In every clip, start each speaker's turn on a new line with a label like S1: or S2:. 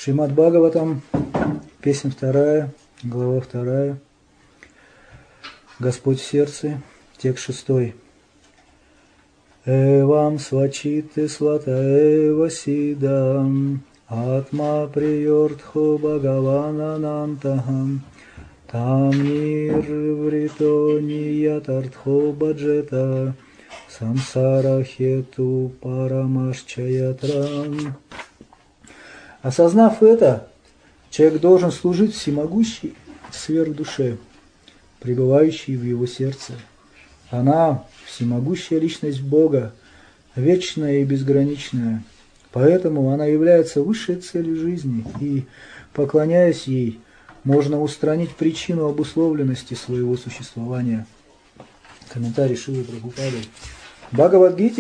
S1: Шримад Бхагаватам, песня 2, глава 2, Господь в сердце, текст 6. Эвам свачиты свата эва сидам, атма приёртхо Бхагавана нантахам, там нирврито ниятартхо баджета, самсара хету парамашчаятрам. Осознав это, человек должен служить всемогущей сверхдуше, пребывающей в его сердце. Она – всемогущая личность Бога, вечная и безграничная. Поэтому она является высшей целью жизни, и, поклоняясь ей, можно устранить причину обусловленности своего существования. Комментарий Шилы Прабхупады. В Бхагавад-гите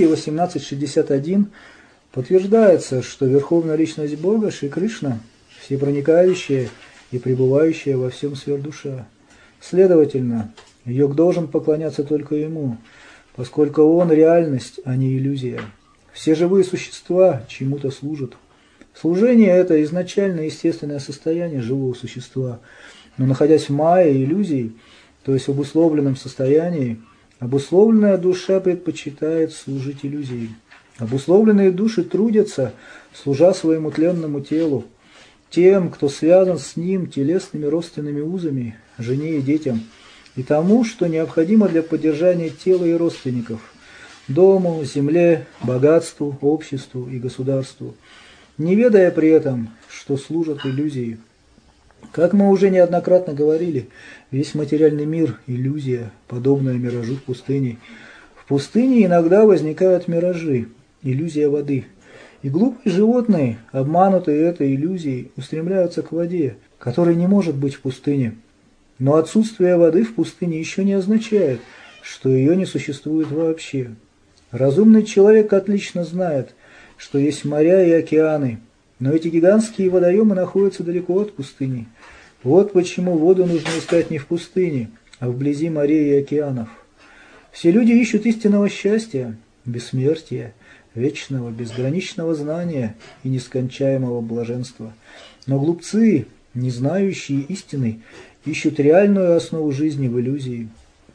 S1: 18.61 подтверждается, что Верховная Личность Бога, Шри Кришна, всепроникающая и пребывающая во всем сверхдуша. Следовательно, йог должен поклоняться только Ему, поскольку Он – реальность, а не иллюзия. Все живые существа чему-то служат. Служение – это изначально естественное состояние живого существа, но находясь в майе иллюзий, то есть в обусловленном состоянии, обусловленная душа предпочитает служить иллюзии. Обусловленные души трудятся, служа своему тленному телу, тем, кто связан с ним телесными родственными узами, жене и детям, и тому, что необходимо для поддержания тела и родственников, дому, земле, богатству, обществу и государству, не ведая при этом, что служат иллюзии. Как мы уже неоднократно говорили, весь материальный мир – иллюзия, подобная миражу в пустыне. В пустыне иногда возникают миражи, иллюзия воды. И глупые животные, обманутые этой иллюзией, устремляются к воде, которой не может быть в пустыне. Но отсутствие воды в пустыне еще не означает, что ее не существует вообще. Разумный человек отлично знает, что есть моря и океаны, но эти гигантские водоемы находятся далеко от пустыни. Вот почему воду нужно искать не в пустыне, а вблизи морей и океанов. Все люди ищут истинного счастья, бессмертия, вечного, безграничного знания и нескончаемого блаженства. Но глупцы, не знающие истины, ищут реальную основу жизни в иллюзии.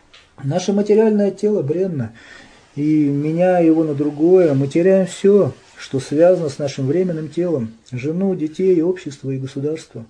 S1: Наше материальное тело бренно, и, меняя его на другое, мы теряем все, что связано с нашим временным телом, жену, детей, общество и государство.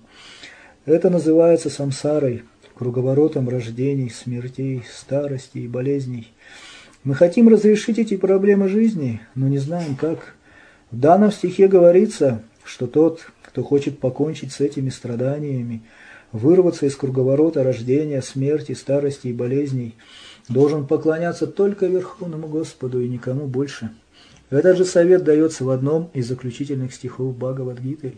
S1: Это называется самсарой, круговоротом рождений, смертей, старости и болезней. Мы хотим разрешить эти проблемы жизни, но не знаем как. В данном стихе говорится, что тот, кто хочет покончить с этими страданиями, вырваться из круговорота рождения, смерти, старости и болезней, должен поклоняться только Верховному Господу и никому больше. Этот же совет дается в одном из заключительных стихов Бхагавад-гиты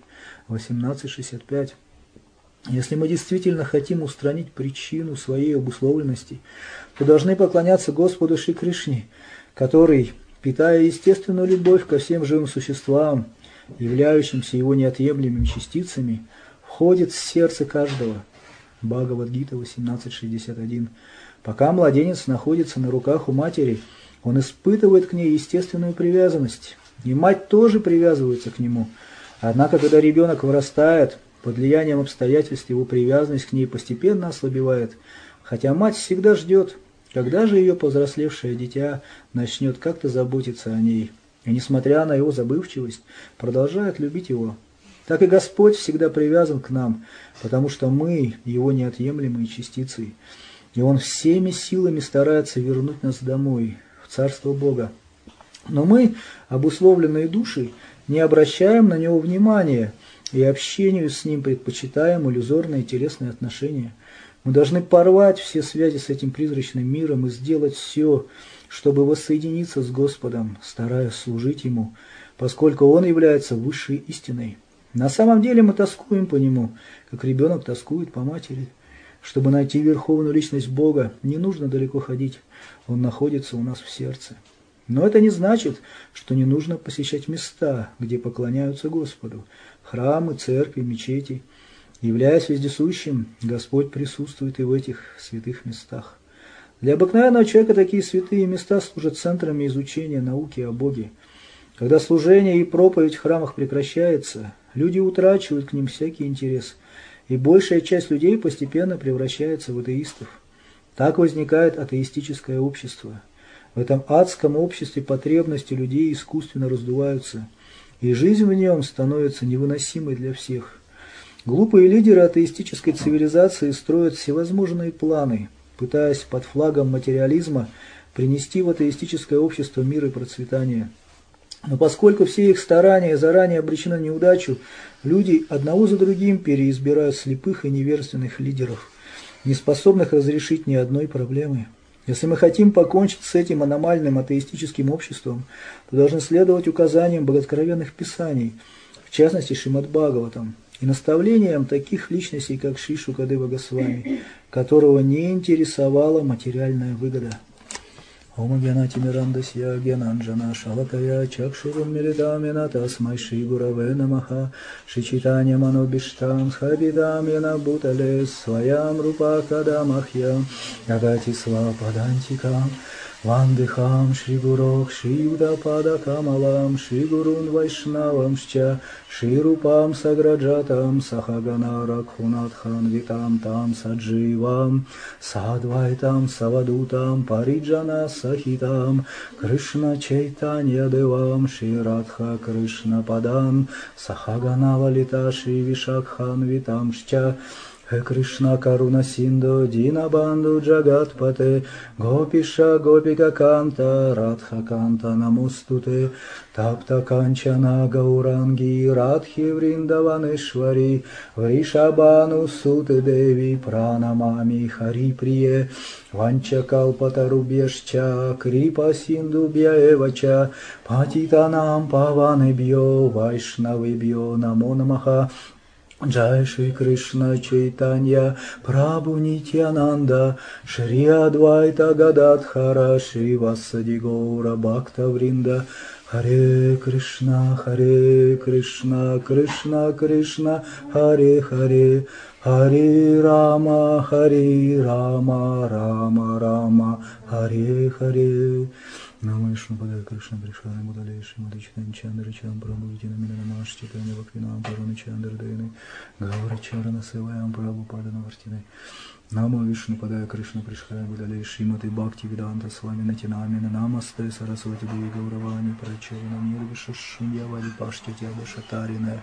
S1: 18.65. Если мы действительно хотим устранить причину своей обусловленности, то должны поклоняться Господу Шри Кришне, который, питая естественную любовь ко всем живым существам, являющимся его неотъемлемыми частицами, входит в сердце каждого. Бхагавад-гита 18.61. Пока младенец находится на руках у матери, он испытывает к ней естественную привязанность, и мать тоже привязывается к нему. Однако, когда ребенок вырастает, под влиянием обстоятельств его привязанность к ней постепенно ослабевает, хотя мать всегда ждет, когда же ее повзрослевшее дитя начнет как-то заботиться о ней, и, несмотря на его забывчивость, продолжает любить его. Так и Господь всегда привязан к нам, потому что мы его неотъемлемые частицы, и Он всеми силами старается вернуть нас домой, в Царство Бога. Но мы, обусловленные души, не обращаем на Него внимания, и общению с Ним предпочитаем иллюзорные телесные отношения. Мы должны порвать все связи с этим призрачным миром и сделать все, чтобы воссоединиться с Господом, стараясь служить Ему, поскольку Он является высшей истиной. На самом деле мы тоскуем по Нему, как ребенок тоскует по матери. Чтобы найти Верховную Личность Бога, не нужно далеко ходить, Он находится у нас в сердце. Но это не значит, что не нужно посещать места, где поклоняются Господу, храмы, церкви, мечети. Являясь вездесущим, Господь присутствует и в этих святых местах. Для обыкновенного человека такие святые места служат центрами изучения науки о Боге. Когда служение и проповедь в храмах прекращается, люди утрачивают к ним всякий интерес, и большая часть людей постепенно превращается в атеистов. Так возникает атеистическое общество. В этом адском обществе потребности людей искусственно раздуваются, и жизнь в нем становится невыносимой для всех. Глупые лидеры атеистической цивилизации строят всевозможные планы, пытаясь под флагом материализма принести в атеистическое общество мир и процветание. Но поскольку все их старания заранее обречены на неудачу, люди одного за другим переизбирают слепых и неверственных лидеров, не способных разрешить ни одной проблемы. Если мы хотим покончить с этим аномальным атеистическим обществом, то должны следовать указаниям богооткровенных писаний, в частности Шримад Бхагаватам, и наставлениям таких личностей, как Шри Шукадева Госвами, которого не интересовала материальная выгода. Ом Гьянати Мирандасья Гьянанджана Шалакая Чакшурум Милитамина Тасмай Шри Гураве Намаха Шри Чайтанья Манобиштам Схабидам Яна Бутале Своям Рупа Кадамахья Ягати Свападантикам Вандыхам Шри Гурох Шри Юдапада Камалам Шри Гурун Вайшнавам Шча Шри Рупам Саграджатам Сахагана Ракхунатхан Витам Там Садживам Садвайтам Савадутам Париджана Сахитам Кришна Чайтанья Девам Шри Радха Кришна Падан Сахагана Валита Шри Вишакхан Витам Шча Хе Кришна Каруна Синдо Динабанду Джагатпате Гопиша Гопика Канта Радха Канта Намустуте Тапта Канчана Гауранги Радхи Вриндаванешвари Вришабану Суте Деви Пранамами Хари Прие Ванча Калпатарубьяшча Крипа Синду Бьяевача Патитанам Паванебьё Вайшнавебьё Намо Намаха Джай Шри Кришна Чайтанья Прабху Нитьянанда Шри Адвайта Гададхара Шри Васади Гаура Бхакта Вринда Харе Кришна Кришна Кришна Харе Харе Харе Рама Рама Рама Харе Харе Нама Вишну Падая Кришна Пришхана Мудалей Шримати Читани Чандра Чам Прабху Витина Мина Намаш Читани Ваквинам Паруна Чандра Дайны Гаура Чарана Севаям Прабху Падана Вартины Нама Вишну Падая Кришна Пришхана Мудалей Шримати Бхакти Веданта Свами Натинамина Намасте Сарасвати Деви Гауравани Прачарана Нирвиша Шунья Вади Паштя Шатарина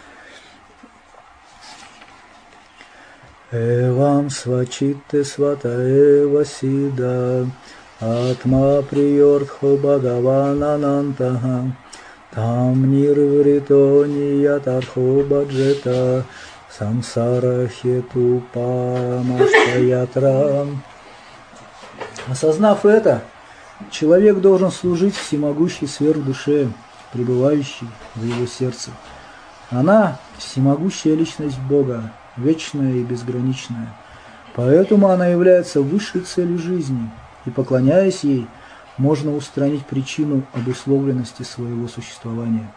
S1: Эвам Свачитте Свата Эва Сида Атма Приёртхо Бхагаван Анантаха Там Нирврито Ниятархо Баджета Самсара Хету Парамаштаятра. Осознав это, человек должен служить всемогущей сверхдуше, пребывающей в его сердце. Она – всемогущая личность Бога, вечная и безграничная. Поэтому она является высшей целью жизни, и, поклоняясь ей, можно устранить причину обусловленности своего существования.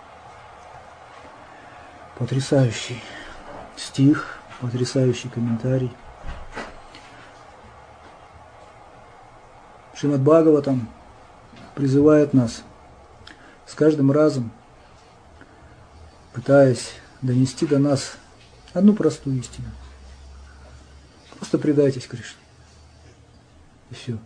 S1: Потрясающий стих, потрясающий комментарий. Шримад Бхагаватам призывает нас с каждым разом, пытаясь донести до нас одну простую истину. Просто предайтесь Кришне. И все.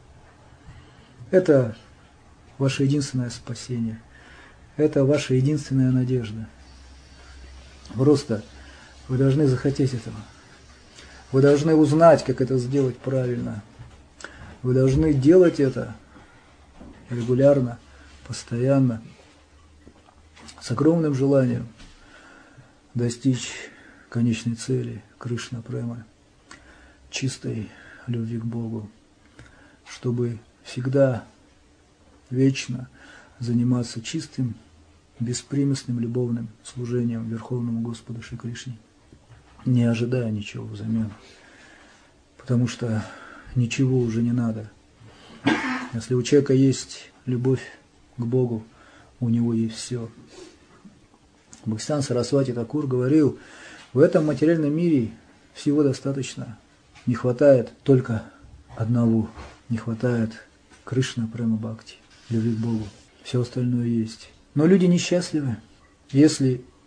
S1: Это ваше единственное спасение. Это ваша единственная надежда. Просто вы должны захотеть этого. Вы должны узнать, как это сделать правильно. Вы должны делать это регулярно, постоянно, с огромным желанием достичь конечной цели Кришна Према, чистой любви к Богу, чтобы всегда, вечно заниматься чистым, беспримесным любовным служением Верховному Господу Шри Кришне, не ожидая ничего взамен, потому что ничего уже не надо. Если у человека есть любовь к Богу, у него есть все. Бхактисиданта Сарасвати Такур говорил, в этом материальном мире всего достаточно, не хватает только одного, не хватает Кришна Према Бхакти, любви к Богу. Все остальное есть. Но люди несчастливы. Если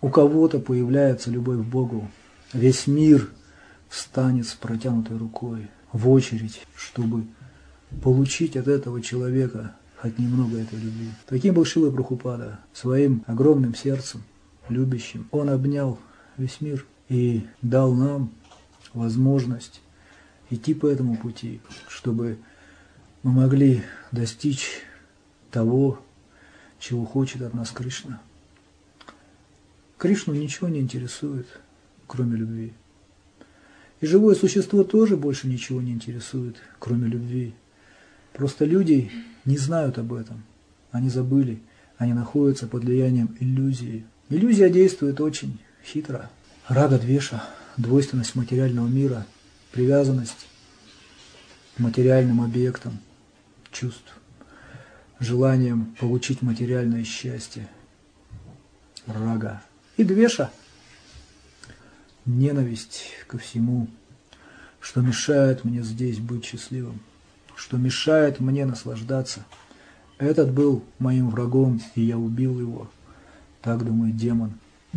S1: у кого-то появляется любовь к Богу, весь мир встанет с протянутой рукой в очередь, чтобы получить от этого человека хоть немного этой любви. Таким был Шрила Прабхупада, своим огромным сердцем, любящим. Он обнял весь мир и дал нам возможность идти по этому пути, чтобы мы могли достичь того, чего хочет от нас Кришна. Кришну ничего не интересует, кроме любви. И живое существо тоже больше ничего не интересует, кроме любви. Просто люди не знают об этом. Они забыли, они находятся под влиянием иллюзии. Иллюзия действует очень хитро. Рага, двеша, двойственность материального мира, привязанность к материальным объектам, чувств, желанием получить материальное счастье. Рага. И двеша, ненависть ко всему, что мешает мне здесь быть счастливым, что мешает мне наслаждаться. Этот был моим врагом, и я убил его. Так думает демон.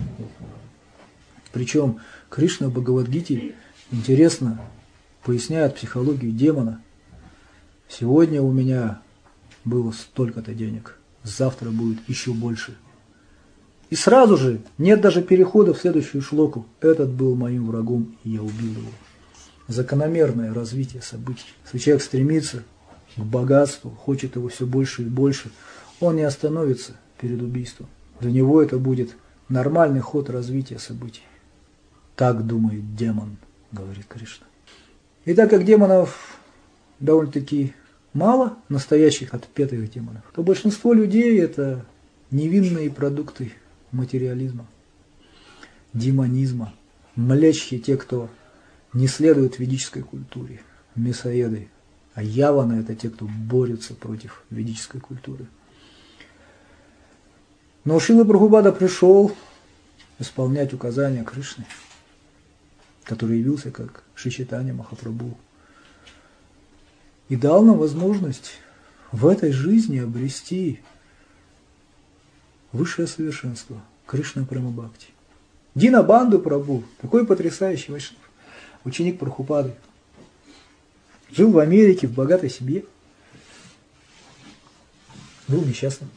S1: Причем Кришна в Бхагавад-гите интересно поясняет психологию демона. Сегодня у меня было столько-то денег, завтра будет еще больше. И сразу же, нет даже перехода в следующую шлоку. Этот был моим врагом, и я убил его. Закономерное развитие событий. Если человек стремится к богатству, хочет его все больше и больше, он не остановится перед убийством. Для него это будет нормальный ход развития событий. Так думает демон, говорит Кришна. И так как демонов довольно-таки мало, настоящих отпетых демонов, то большинство людей это невинные продукты материализма, демонизма, млечхи, те, кто не следует ведической культуре, мясоеды, а яваны это те, кто борются против ведической культуры. Но Шрила Прабхупада пришел исполнять указания Кришны, который явился как Шри Чайтанья Махапрабху, и дал нам возможность в этой жизни обрести высшее совершенство, Кришна Према Бхакти. Динабанду Прабху, такой потрясающий вайшнав, ученик Прабхупады, жил в Америке в богатой семье, был несчастным.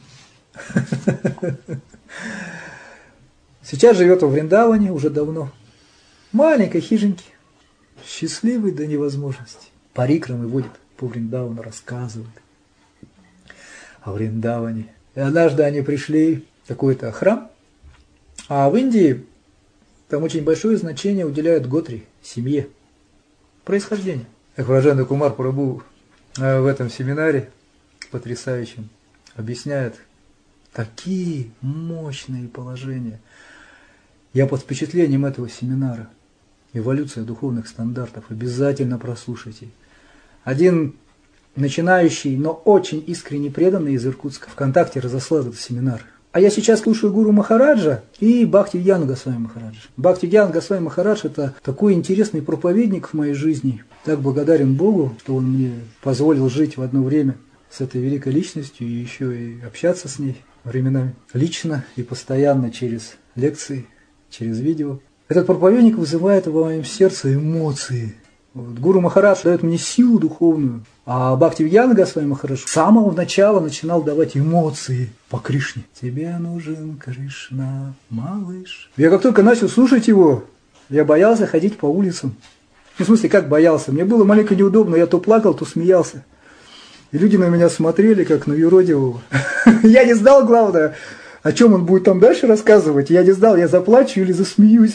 S1: Сейчас живет во Вриндаване уже давно, маленькой хижинке, счастливый до невозможности. Парикрамы водит по Вриндавану, рассказывает о Вриндаване. И однажды они пришли в какой-то храм, а в Индии там очень большое значение уделяют готри, семье, происхождению. Как Раджендра Кумар Прабху в этом семинаре потрясающем объясняет такие мощные положения. Я под впечатлением этого семинара. Эволюция духовных стандартов. Обязательно прослушайте. Один начинающий, но очень искренне преданный из Иркутска ВКонтакте разослал этот семинар. А я сейчас слушаю Гуру Махараджа и Бхактивидьяну Госвами Махараджа. Бхактивидьяна Госвами Махарадж – это такой интересный проповедник в моей жизни. Так благодарен Богу, что он мне позволил жить в одно время с этой великой личностью и еще и общаться с ней временами лично и постоянно через лекции, через видео. Этот проповедник вызывает в моем сердце эмоции. Вот. Гуру Махарадж дает мне силу духовную, а Бхактивидьяна Госвами Махарадж с самого начала начинал давать эмоции по Кришне. Тебе нужен Кришна, малыш. Я как только начал слушать его, я боялся ходить по улицам. В смысле, как боялся? Мне было маленько неудобно, я то плакал, то смеялся. И люди на меня смотрели, как на юродивого. Я не знал, главное, о чем он будет там дальше рассказывать. Я не знал, я заплачу или засмеюсь.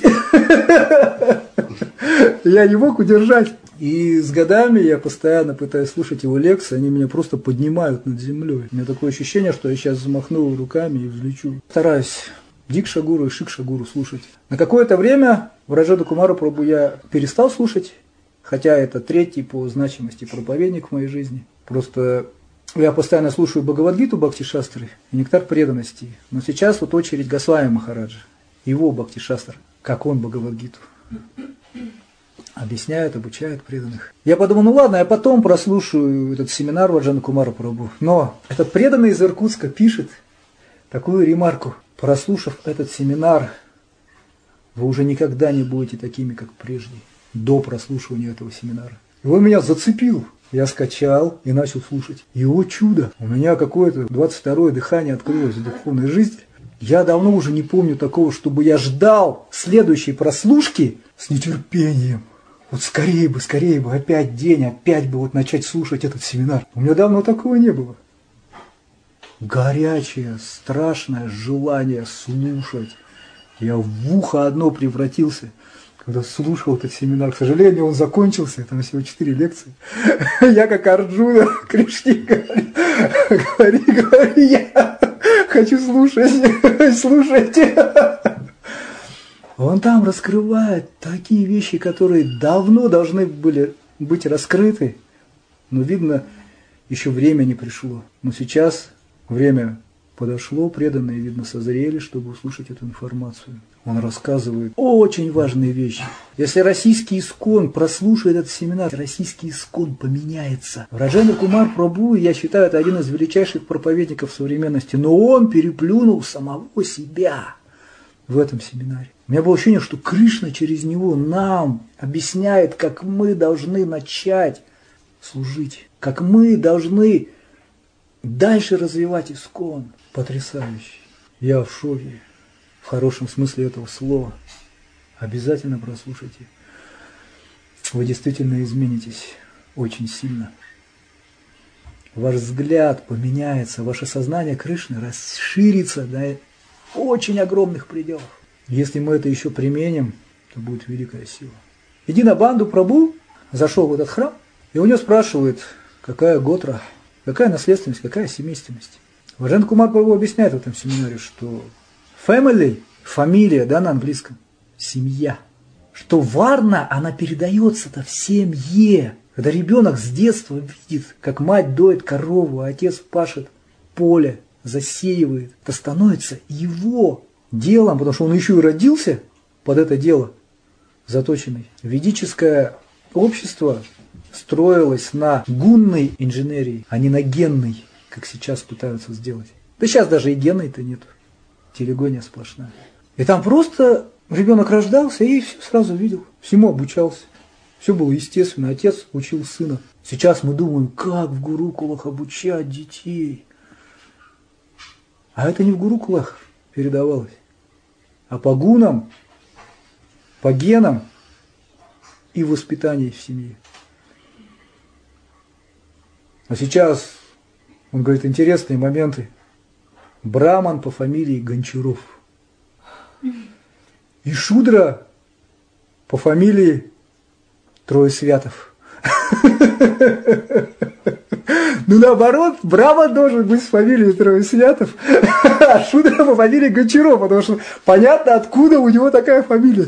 S1: Я не мог удержать. И с годами я постоянно пытаюсь слушать его лекции, они меня просто поднимают над землей. У меня такое ощущение, что я сейчас замахну руками и взлечу. Стараюсь Дикша Гуру и Шикша Гуру слушать. На какое-то время Раджендра Кумара Прабху я перестал слушать, хотя это третий по значимости проповедник в моей жизни. Просто я постоянно слушаю Бхагавад-гиту Бхакти-шастры и Нектар преданности. Но сейчас вот очередь Госвами Махараджа, его Бхакти-шастр, как он Бхагавад-гиту объясняет, обучает преданных. Я подумал, ну ладно, я потом прослушаю этот семинар Раджендра Кумара Прабху. Но этот преданный из Иркутска пишет такую ремарку. Прослушав этот семинар вы уже никогда не будете такими, как прежде, до прослушивания этого семинара. И он меня зацепил. Я скачал и начал слушать. И, о чудо, у меня какое-то 22-е дыхание открылось в духовной жизни. Я давно уже не помню такого, чтобы я ждал следующей прослушки с нетерпением. Вот скорее бы, опять день, опять бы вот начать слушать этот семинар. У меня давно такого не было. Горячее, страшное желание слушать. Я в ухо одно превратился, когда слушал этот семинар. К сожалению, он закончился, там всего 4 лекции. Я как Арджуна, Кришне говори, я хочу слушайте. Он там раскрывает такие вещи, которые давно должны были быть раскрыты, но, видно, еще время не пришло. Но сейчас время подошло, преданные, видно, созрели, чтобы услышать эту информацию. Он рассказывает очень важные вещи. Если российский ИСККОН прослушает этот семинар, российский ИСККОН поменяется. Раджендра Кумар Прабху, я считаю, это один из величайших проповедников современности, но он переплюнул самого себя в этом семинаре. У меня было ощущение, что Кришна через него нам объясняет, как мы должны начать служить, как мы должны дальше развивать ИСККОН. Потрясающе. Я в шоке, в хорошем смысле этого слова. Обязательно прослушайте. Вы действительно изменитесь очень сильно. Ваш взгляд поменяется, ваше сознание Кришны расширится до очень огромных пределов. Если мы это еще применим, то будет великая сила. Динабанду Прабху зашел в этот храм, и у него спрашивают, какая готра, какая наследственность, какая семейственность. Раджендра Кумар Прабху объясняет в этом семинаре, что family, фамилия, да, на английском, семья, что варна, она передается-то в семье. Когда ребенок с детства видит, как мать доит корову, а отец пашет поле, засеивает, это становится его делом, потому что он еще и родился под это дело заточенный. Ведическое общество строилось на гунной инженерии, а не на генной, как сейчас пытаются сделать. Да сейчас даже и генной-то нет. Телегония сплошная. И там просто ребенок рождался и все сразу видел, всему обучался. Все было естественно, отец учил сына. Сейчас мы думаем, как в гурукулах обучать детей. А это не в гурукулах передавалось, а по гунам, по генам и воспитанию в семье. А сейчас, он говорит, интересные моменты. Браман по фамилии Гончаров. И шудра по фамилии Троесвятов. Ну, наоборот, Браман должен быть с фамилией Троесвятов, а шудра по фамилии Гончаров, потому что понятно, откуда у него такая фамилия.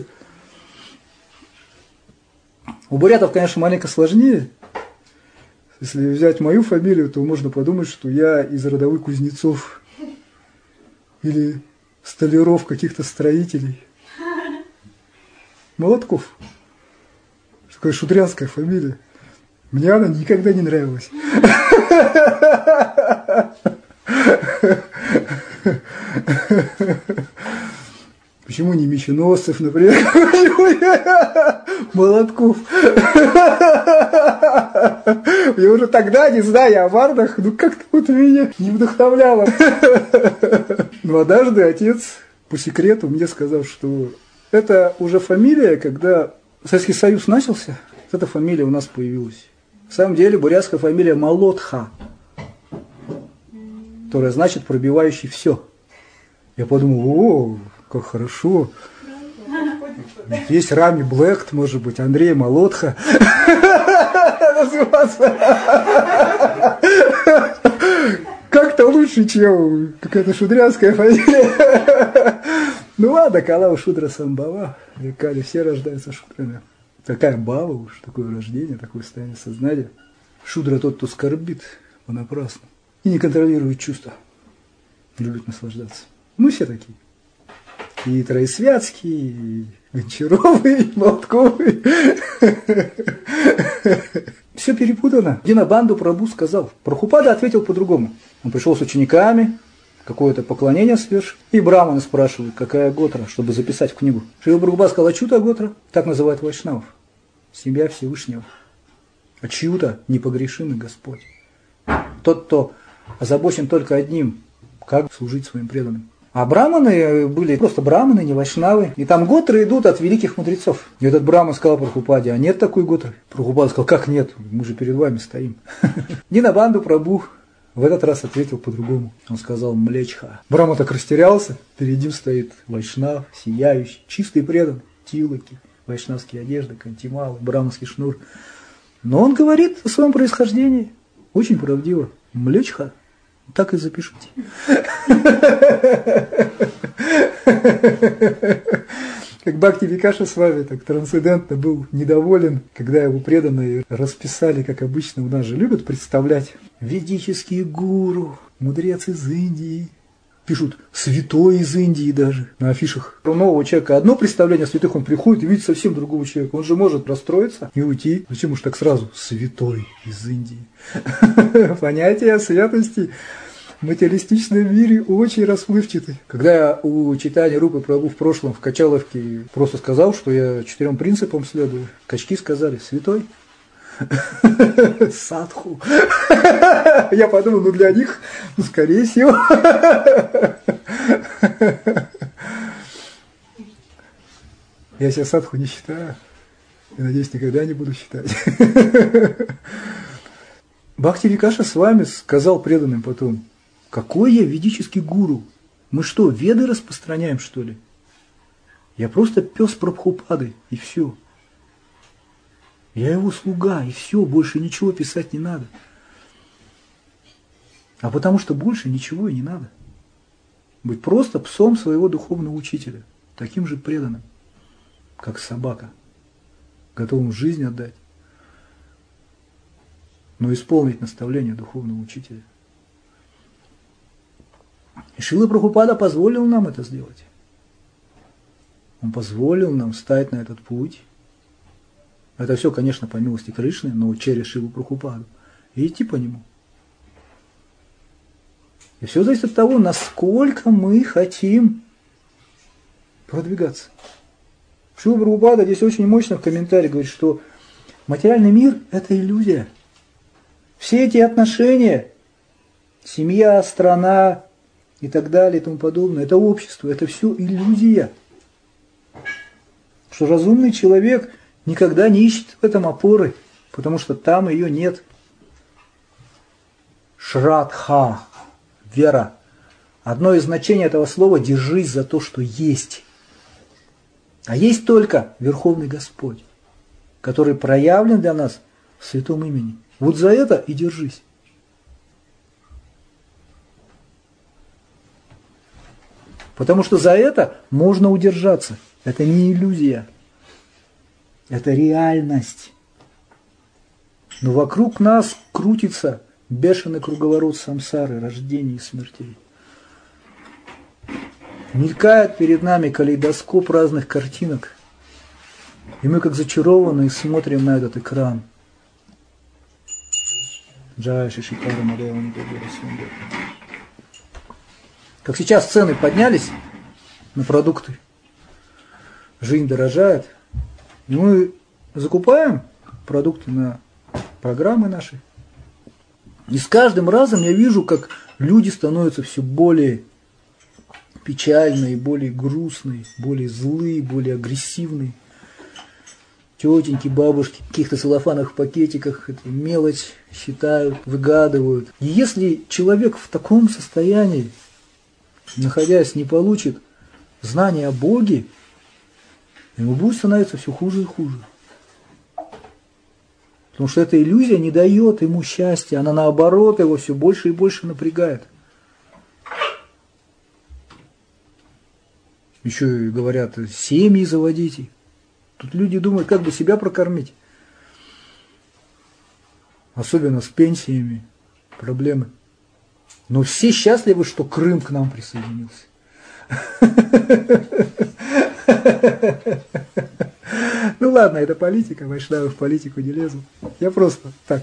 S1: У бурятов, конечно, маленько сложнее. Если взять мою фамилию, то можно подумать, что я из родовых кузнецов или столяров, каких-то строителей. Молотков. Такая шудрянская фамилия. Мне она никогда не нравилась. Почему не Меченосцев, например? Молотков. Я уже тогда, не знаю, о варнах, ну как-то вот меня не вдохновляло. Но однажды отец по секрету мне сказал, что это уже фамилия, когда Советский Союз начался, эта фамилия у нас появилась. На самом деле бурятская фамилия Молотха, которая значит пробивающий все. Я подумал, о, как хорошо. Есть Рами Блэкт, может быть, Андрей Молотха. Как-то лучше, чем какая-то шудрянская фамилия. Ну ладно, Калава Шудра Самбава, векали, все рождаются шудрами. Такая бава уж, такое рождение, такое состояние сознания. Шудра тот, кто скорбит понапрасну и не контролирует чувства, любит наслаждаться. Мы все такие. И Троесвятские, и Гончаровы, и Молотковы. Все перепутано. Динабанду Прабху сказал. Прабхупада ответил по-другому. Он пришел с учениками, какое-то поклонение совершить. И браманы спрашивают, какая Готра, чтобы записать в книгу. Шрила Прабхупада сказал, Ачюта Готра, так называют вайшнавов, семья Всевышнего. Ачюта – непогрешимый Господь. Тот, кто озабочен только одним, как служить своим преданным. А браманы были просто браманы, не вайшнавы. И там готры идут от великих мудрецов. И этот браман сказал Прабхупаде, а нет такой готры? Прабхупада сказал, как нет? Мы же перед вами стоим. Динабанду Прабху в этот раз ответил по-другому. Он сказал млечха. Брахма так растерялся. Перед ним стоит вайшнав, сияющий, чистый предан, тилоки, вайшнавские одежды, кантималы, браманский шнур. Но он говорит о своем происхождении. Очень правдиво. Млечха. Так и запишите. Как Бхакти Викаша с вами так трансцендентно был недоволен, когда его преданные расписали, как обычно у нас же любят представлять, ведический гуру, мудрец из Индии. Пишут «святой из Индии» даже на афишах. У нового человека одно представление о святых, он приходит и видит совсем другого человека. Он же может расстроиться и уйти. Зачем уж так сразу «святой из Индии»? Понятие о святости в материалистичном мире очень расплывчаты. Когда я у читания Рупы Прабху в прошлом в Качаловке просто сказал, что я 4 принципам следую, качки сказали «святой». Садху. Я подумал, ну для них, ну скорее всего. Я себя садху не считаю. И надеюсь, никогда не буду считать. Бхакти Викаша с вами сказал преданным потом, какой я ведический гуру? Мы что, веды распространяем, что ли? Я просто пес Прабхупады, и все. Я его слуга, и все, больше ничего писать не надо. А потому что больше ничего и не надо. Быть просто псом своего духовного учителя, таким же преданным, как собака, готовым жизнь отдать, но исполнить наставление духовного учителя. И Шрила Прабхупада позволил нам это сделать. Он позволил нам встать на этот путь. Это все, конечно, по милости Кришны, но через Шрилу Прабхупаду. И идти по нему. И все зависит от того, насколько мы хотим продвигаться. Шрила Прабхупада здесь очень мощно в комментарии говорит, что материальный мир – это иллюзия. Все эти отношения, семья, страна и так далее и тому подобное, это общество, это все иллюзия. Что разумный человек никогда не ищет в этом опоры, потому что там ее нет. Шрадха, вера. Одно из значений этого слова – держись за то, что есть. А есть только Верховный Господь, который проявлен для нас в святом имени. Вот за это и держись. Потому что за это можно удержаться. Это не иллюзия. Это реальность. Но вокруг нас крутится бешеный круговорот самсары, рождений и смертей. Мелькает перед нами калейдоскоп разных картинок. И мы как зачарованные смотрим на этот экран. Джай Шишикара Мадева. Как сейчас цены поднялись на продукты. Жизнь дорожает. И мы закупаем продукты на программы наши. И с каждым разом я вижу, как люди становятся все более печальные, более грустные, более злые, более агрессивные. Тетеньки, бабушки в каких-то целлофановых пакетиках эту мелочь считают, выгадывают. И если человек в таком состоянии, находясь, не получит знания о Боге, ему будет становиться все хуже и хуже. Потому что эта иллюзия не дает ему счастья, она наоборот его все больше и больше напрягает. Еще и говорят, семьи заводите. Тут люди думают, как бы себя прокормить. Особенно с пенсиями проблемы. Но все счастливы, что Крым к нам присоединился. Ну ладно, это политика, вайшнавы в политику не лезут. Я просто так.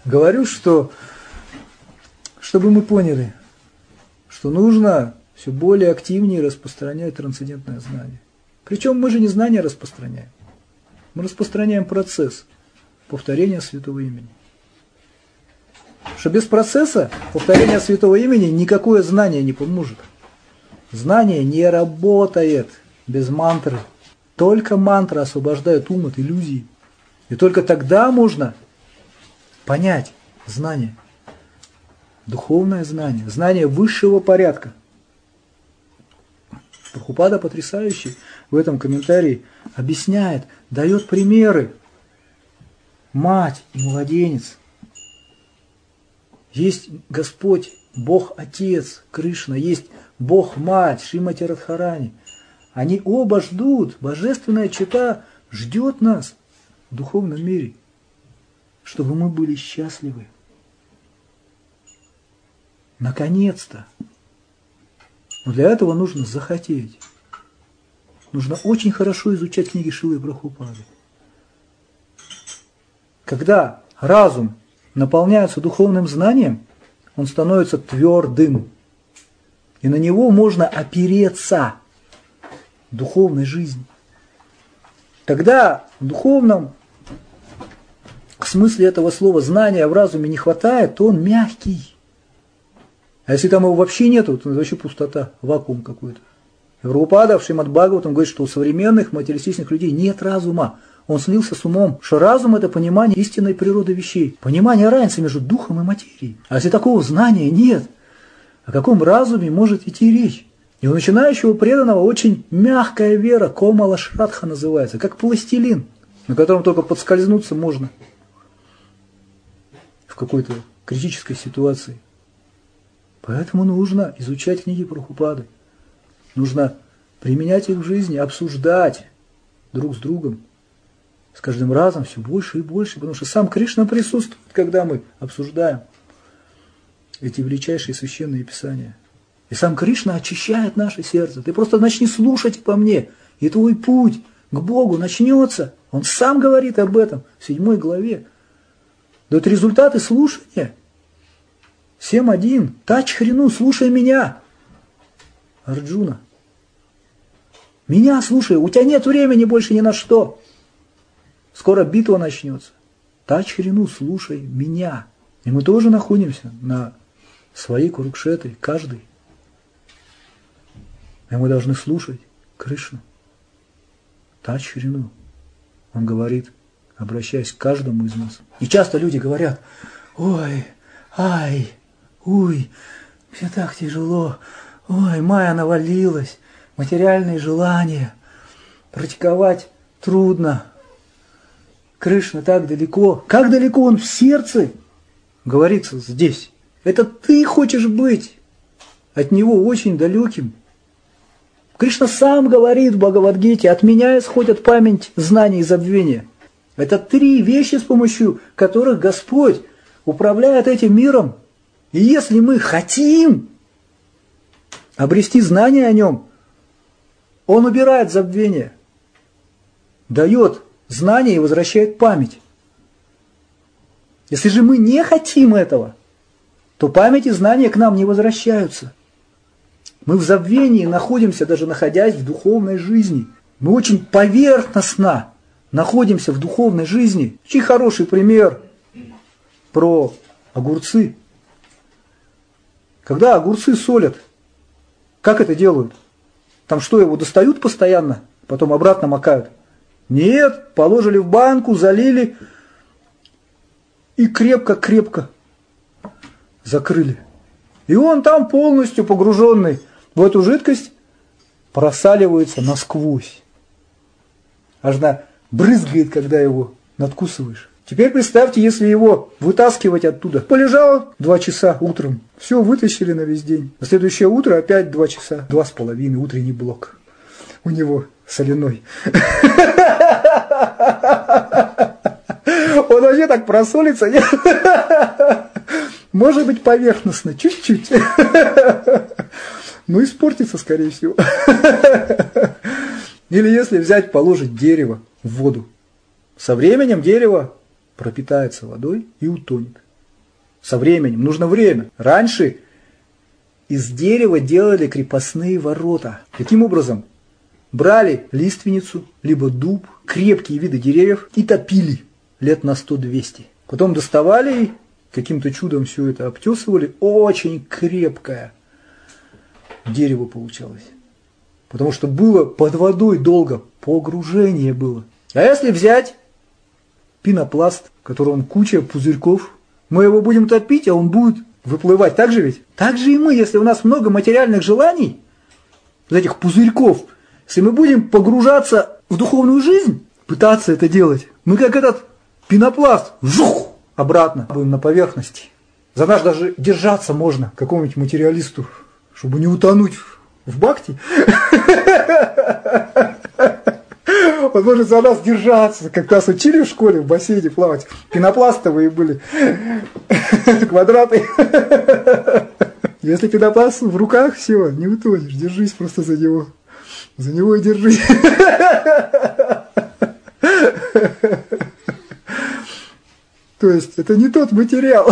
S1: Говорю, что, чтобы мы поняли, что нужно все более активнее распространять трансцендентное знание. Причем мы же не знание распространяем. Мы распространяем процесс повторения святого имени. Что без процесса повторения святого имени никакое знание не поможет. Знание не работает без мантры. Только мантра освобождает ум от иллюзий. И только тогда можно понять знание. Духовное знание. Знание высшего порядка. Прабхупада потрясающий в этом комментарии объясняет, дает примеры. Мать и младенец. Есть Господь, Бог Отец, Кришна, есть Бог Мать, Шримати Радхарани. Они оба ждут, божественная чета ждет нас в духовном мире, чтобы мы были счастливы. Наконец-то. Но для этого нужно захотеть. Нужно очень хорошо изучать книги Шрилы Прабхупады. Когда разум наполняется духовным знанием, он становится твердым. И на него можно опереться в духовной жизни. Тогда в духовном смысле этого слова знания в разуме не хватает, то он мягкий. А если там его вообще нету, то это вообще пустота, вакуум какой-то. Прабхупада в Шримад Бхагаватам говорит, что у современных материалистичных людей нет разума. Он слился с умом, что разум – это понимание истинной природы вещей, понимание разницы между духом и материей. А если такого знания нет, о каком разуме может идти речь? И у начинающего преданного очень мягкая вера, комала шрадха называется, как пластилин, на котором только подскользнуться можно в какой-то критической ситуации. Поэтому нужно изучать книги Прабхупады, нужно применять их в жизни, обсуждать друг с другом. С каждым разом все больше и больше, потому что сам Кришна присутствует, когда мы обсуждаем эти величайшие священные писания. И сам Кришна очищает наше сердце. Ты просто начни слушать по мне, и твой путь к Богу начнется. Он сам говорит об этом в 7 главе. Дает результаты слушания. 7.1. Тач хрину, слушай меня. Арджуна. Меня слушай, у тебя нет времени больше ни на что. Скоро битва начнется. Тач хрину, слушай меня. И мы тоже находимся на своей Курукшетре, каждый. И мы должны слушать Кришну. Тач хрину. Он говорит, обращаясь к каждому из нас. И часто люди говорят, ой, ай, уй, все так тяжело, ой, майя навалилась, материальные желания, практиковать трудно. Кришна так далеко. Как далеко он в сердце? Говорится здесь. Это ты хочешь быть от него очень далеким. Кришна сам говорит в Бхагавад-гите, от меня исходят память, знания и забвения. Это 3 вещи, с помощью которых Господь управляет этим миром. И если мы хотим обрести знания о нем, он убирает забвение, дает знание и возвращает память. Если же мы не хотим этого, то память и знания к нам не возвращаются. Мы в забвении находимся, даже находясь в духовной жизни. Мы очень поверхностно находимся в духовной жизни. Очень хороший пример про огурцы. Когда огурцы солят, как это делают? Там что, его достают постоянно, потом обратно макают? Нет, положили в банку, залили и крепко-крепко закрыли. И он там полностью погруженный в эту жидкость просаливается насквозь. Аж брызгает, когда его надкусываешь. Теперь представьте, если его вытаскивать оттуда. Полежал 2 часа утром, все, вытащили на весь день. На следующее утро опять 2 часа, 2,5, утренний блок. У него соляной. Он вообще так просолится, нет? Может быть, поверхностно, чуть-чуть. Ну, испортится, скорее всего. Или если взять, положить дерево в воду. Со временем дерево пропитается водой и утонет. Со временем. Нужно время. Раньше из дерева делали крепостные ворота. Каким образом? Брали лиственницу, либо дуб, крепкие виды деревьев и топили лет на 100-200. Потом доставали и каким-то чудом все это обтесывали. Очень крепкое дерево получалось. Потому что было под водой долго, погружение было. А если взять пенопласт, в котором куча пузырьков, мы его будем топить, а он будет выплывать. Так же ведь? Так же и мы, если у нас много материальных желаний, вот этих пузырьков, если мы будем погружаться в духовную жизнь, пытаться это делать, мы как этот пенопласт, жух, обратно будем на поверхности. За нас даже держаться можно какому-нибудь материалисту, чтобы не утонуть в бхакти. Он может за нас держаться, как нас учили в школе, в бассейне плавать. Пенопластовые были квадраты. Если пенопласт в руках, все, не утонешь, держись просто за него. За него и держись. То есть это не тот материал.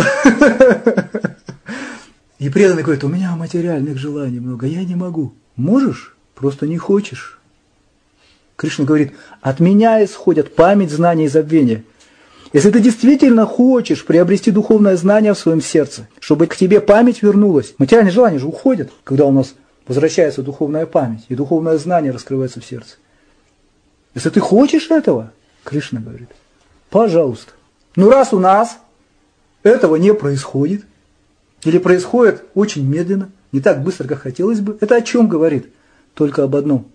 S1: И преданный говорит, у меня материальных желаний много, я не могу. Можешь, просто не хочешь. Кришна говорит, от меня исходят память, знания и забвение. Если ты действительно хочешь приобрести духовное знание в своем сердце, чтобы к тебе память вернулась, материальные желания же уходят, когда у нас возвращается духовная память, и духовное знание раскрывается в сердце. Если ты хочешь этого, Кришна говорит, пожалуйста. Но раз у нас этого не происходит, или происходит очень медленно, не так быстро, как хотелось бы, это о чем говорит? Только об одном.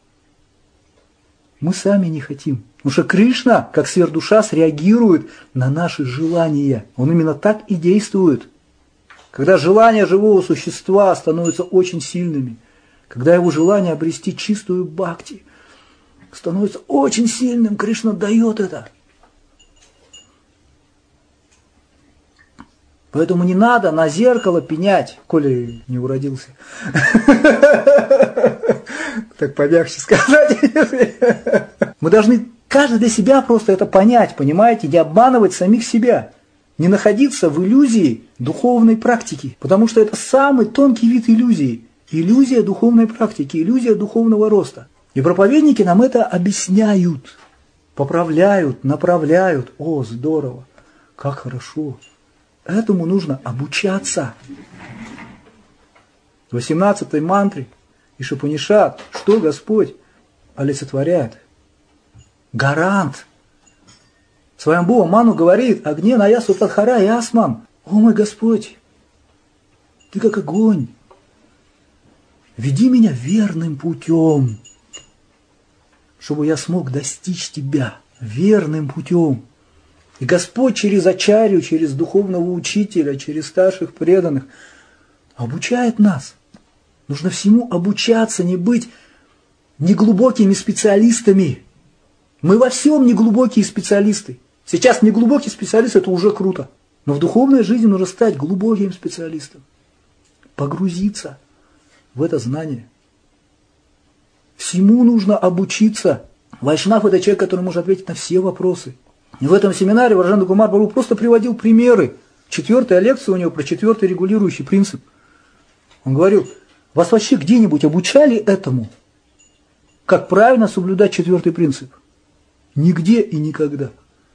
S1: Мы сами не хотим. Потому что Кришна, как сверхдуша, среагирует на наши желания. Он именно так и действует. Когда желания живого существа становятся очень сильными, когда его желание обрести чистую бхакти становится очень сильным, Кришна дает это. Поэтому не надо на зеркало пенять, коли не уродился. Так помягче сказать. Мы должны каждый для себя просто это понять, понимаете, не обманывать самих себя, не находиться в иллюзии духовной практики, потому что это самый тонкий вид иллюзии. Иллюзия духовной практики, иллюзия духовного роста. И проповедники нам это объясняют, поправляют, направляют. О, здорово, как хорошо. Этому нужно обучаться. В 18-й мантре Ишупанишад, что Господь олицетворяет? Гарант. Сваямбхува Ману говорит, огне ная сутадхара и асман. О мой Господь, ты как огонь. Веди меня верным путем, чтобы я смог достичь тебя верным путем. И Господь через ачарью, через духовного учителя, через старших преданных обучает нас. Нужно всему обучаться, не быть неглубокими специалистами. Мы во всем неглубокие специалисты. Сейчас неглубокий специалист – это уже круто. Но в духовной жизни нужно стать глубоким специалистом. Погрузиться в это знание. Всему нужно обучиться. Вайшнав – это человек, который может ответить на все вопросы. И в этом семинаре Враджендра Кумар Прабху просто приводил примеры. 4-я лекция у него про 4-й регулирующий принцип. Он говорил, вас вообще где-нибудь обучали этому? Как правильно соблюдать 4-й принцип? Нигде и никогда.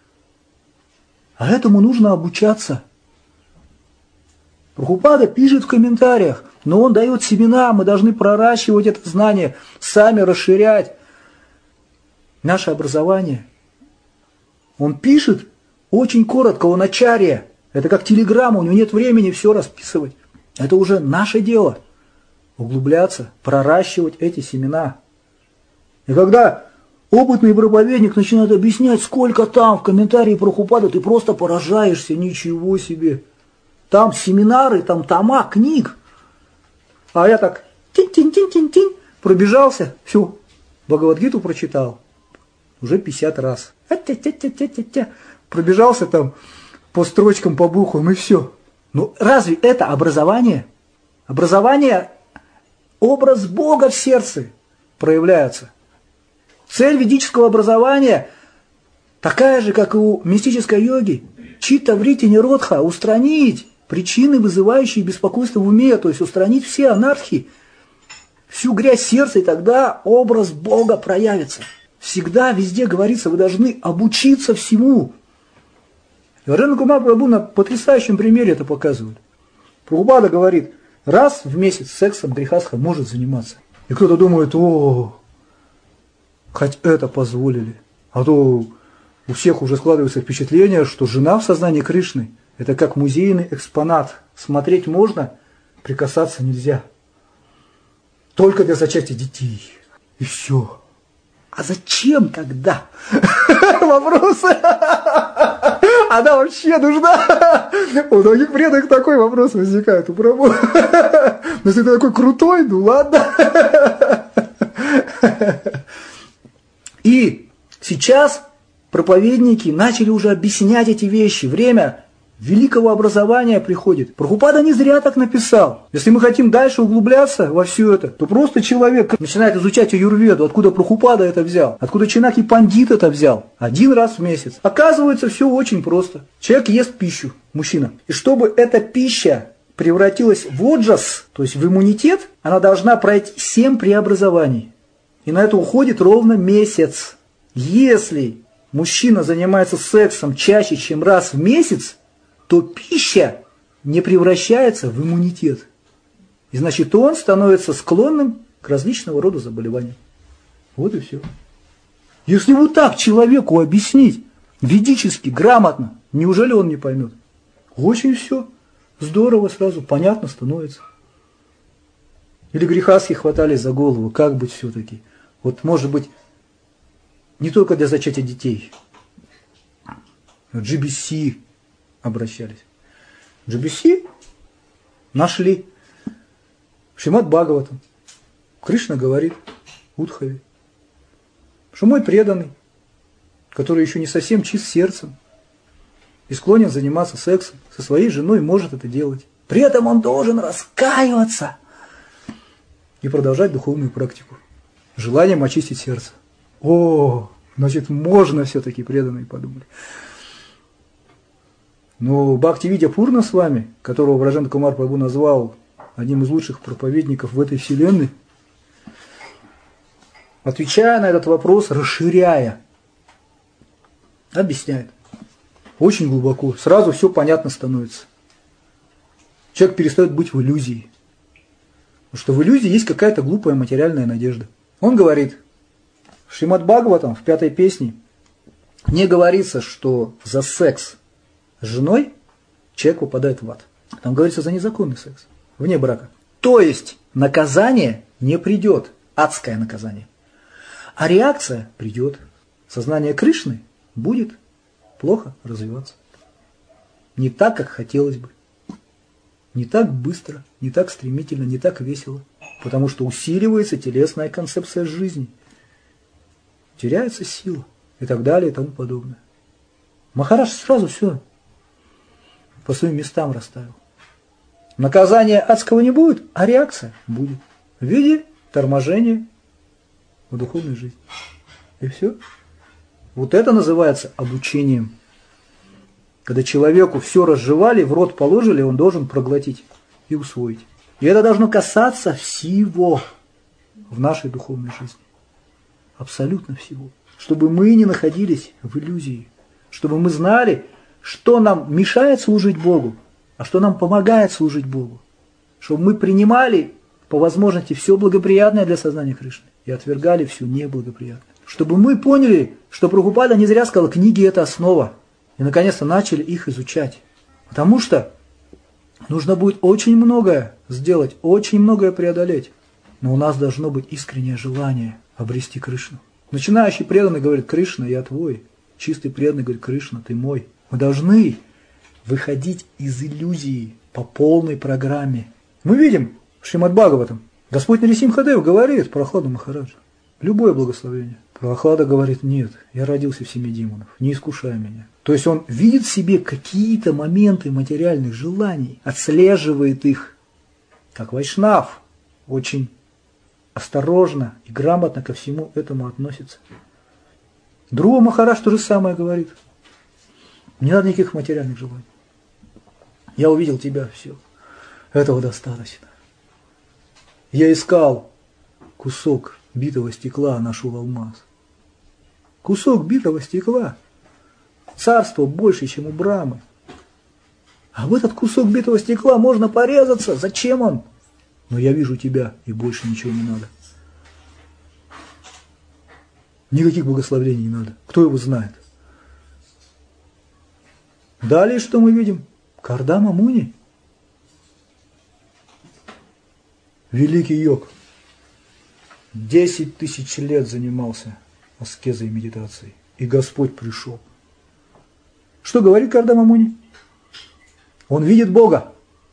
S1: А этому нужно обучаться. Прабхупада пишет в комментариях, но он дает семена, мы должны проращивать это знание, сами расширять наше образование. Он пишет очень коротко, он ачарья. Это как телеграмма, у него нет времени все расписывать. Это уже наше дело. Углубляться, проращивать эти семена. И когда опытный проповедник начинает объяснять, сколько там в комментарии Прабхупады, ты просто поражаешься, ничего себе. Там семинары, там тома книг. А я так тин-тин-тин-тин-тин пробежался, все, Бхагавад-гиту прочитал. Уже 50 раз. Пробежался там по строчкам, по буквам и все. Ну разве это образование? Образование, образ Бога в сердце проявляется. Цель ведического образования такая же, как и у мистической йоги. Читта врити ниродха, устранить причины, вызывающие беспокойство в уме, то есть устранить все анархии, всю грязь сердца, и тогда образ Бога проявится. Всегда, везде говорится, вы должны обучиться всему. И Ваджрейндра Кумар Прабху на потрясающем примере это показывает. Прабхупада говорит, раз в месяц сексом грехастха может заниматься. И кто-то думает, хоть это позволили. А то у всех уже складывается впечатление, что жена в сознании Кришны – это как музейный экспонат. Смотреть можно, прикасаться нельзя. Только для зачатия детей. И все. А зачем тогда? Вопрос. Она вообще нужна? У многих преданных такой вопрос возникает у Прабху. Но если ты такой крутой, ну ладно. И сейчас проповедники начали уже объяснять эти вещи. Время великого образования приходит. Прабхупада не зря так написал. Если мы хотим дальше углубляться во все это, то просто человек начинает изучать аюрведу, откуда Прабхупада это взял, откуда Чинаки Пандит это взял. 1 раз в месяц. Оказывается, все очень просто. Человек ест пищу, мужчина. И чтобы эта пища превратилась в оджас, то есть в иммунитет, она должна пройти 7 преобразований. И на это уходит ровно месяц. Если мужчина занимается сексом чаще, чем раз в месяц, то пища не превращается в иммунитет. И значит, он становится склонным к различного рода заболеваниям. Вот и все. Если вот так человеку объяснить ведически, грамотно, неужели он не поймет? Очень все здорово сразу, понятно становится. Или грехастхи хватались за голову, как быть все-таки? Вот может быть, не только для зачатия детей. GBC обращались. GBC нашли Шримад Бхагаватам. Кришна говорит Удхаве, что мой преданный, который еще не совсем чист сердцем и склонен заниматься сексом со своей женой, может это делать. При этом он должен раскаиваться и продолжать духовную практику. Желанием очистить сердце. Значит, можно все-таки, преданные подумали. Но Бхактивидья Пурна с вами, которого Ваджрейндра Кумар Прабху назвал одним из лучших проповедников в этой вселенной, отвечая на этот вопрос, расширяя, объясняет. Очень глубоко. Сразу все понятно становится. Человек перестает быть в иллюзии. Потому что в иллюзии есть какая-то глупая материальная надежда. Он говорит, в Шримад Бхагаватам, в 5-й песне, не говорится, что за секс с женой человек попадает в ад. Там говорится за незаконный секс, вне брака. То есть наказание не придет, адское наказание. А реакция придет. Сознание Кришны будет плохо развиваться. Не так, как хотелось бы. Не так быстро, не так стремительно, не так весело. Потому что усиливается телесная концепция жизни. Теряется сила и так далее и тому подобное. Махарадж сразу все по своим местам расставил. Наказания адского не будет, а реакция будет. В виде торможения в духовной жизни. И все. Вот это называется обучением. Когда человеку все разжевали, в рот положили, он должен проглотить и усвоить. И это должно касаться всего в нашей духовной жизни. Абсолютно всего. Чтобы мы не находились в иллюзии. Чтобы мы знали, что нам мешает служить Богу, а что нам помогает служить Богу. Чтобы мы принимали по возможности все благоприятное для сознания Кришны и отвергали все неблагоприятное. Чтобы мы поняли, что Прабхупада не зря сказал, книги – это основа. И наконец-то начали их изучать. Потому что нужно будет очень многое сделать, очень многое преодолеть. Но у нас должно быть искреннее желание обрести Кришну. Начинающий преданный говорит, Кришна, я твой. Чистый преданный говорит, Кришна, ты мой. Мы должны выходить из иллюзии по полной программе. Мы видим в Шримад Бхагаватам, Господь Нарисимхадев говорит Прохладу Махараджа, любое благословение. Прохлада говорит, нет, я родился в семье демонов, не искушай меня. То есть он видит в себе какие-то моменты материальных желаний, отслеживает их, как вайшнав, очень осторожно и грамотно ко всему этому относится. Друва Махарадж то же самое говорит. Не надо никаких материальных желаний. Я увидел тебя, все. Этого достаточно. Я искал кусок битого стекла, нашел алмаз. Кусок битого стекла. Царство больше, чем у Брамы. А в этот кусок битого стекла можно порезаться. Зачем он? Но я вижу тебя, и больше ничего не надо. Никаких благословений не надо. Кто его знает? Далее что мы видим? Кардама Муни. Великий йог. 10 тысяч лет занимался аскезой и медитацией. И Господь пришел. Что говорит Кардама Муни? Он видит Бога.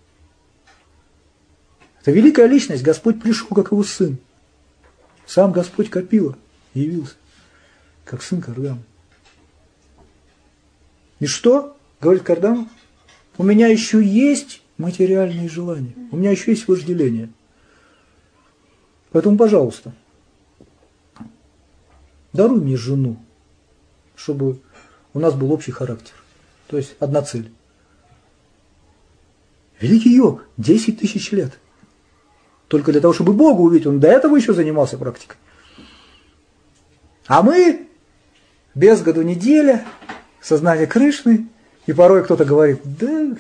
S1: Это великая личность. Господь пришел, как его сын. Сам Господь Капила явился, как сын Кардама. И что? Говорит Кардама. У меня еще есть материальные желания. У меня еще есть вожделение. Поэтому, пожалуйста, даруй мне жену, чтобы у нас был общий характер. То есть одна цель. Великий йог, 10 тысяч лет. Только для того, чтобы Бога увидеть, он до этого еще занимался практикой. А мы без году неделя, сознание Кришны, и порой кто-то говорит, да,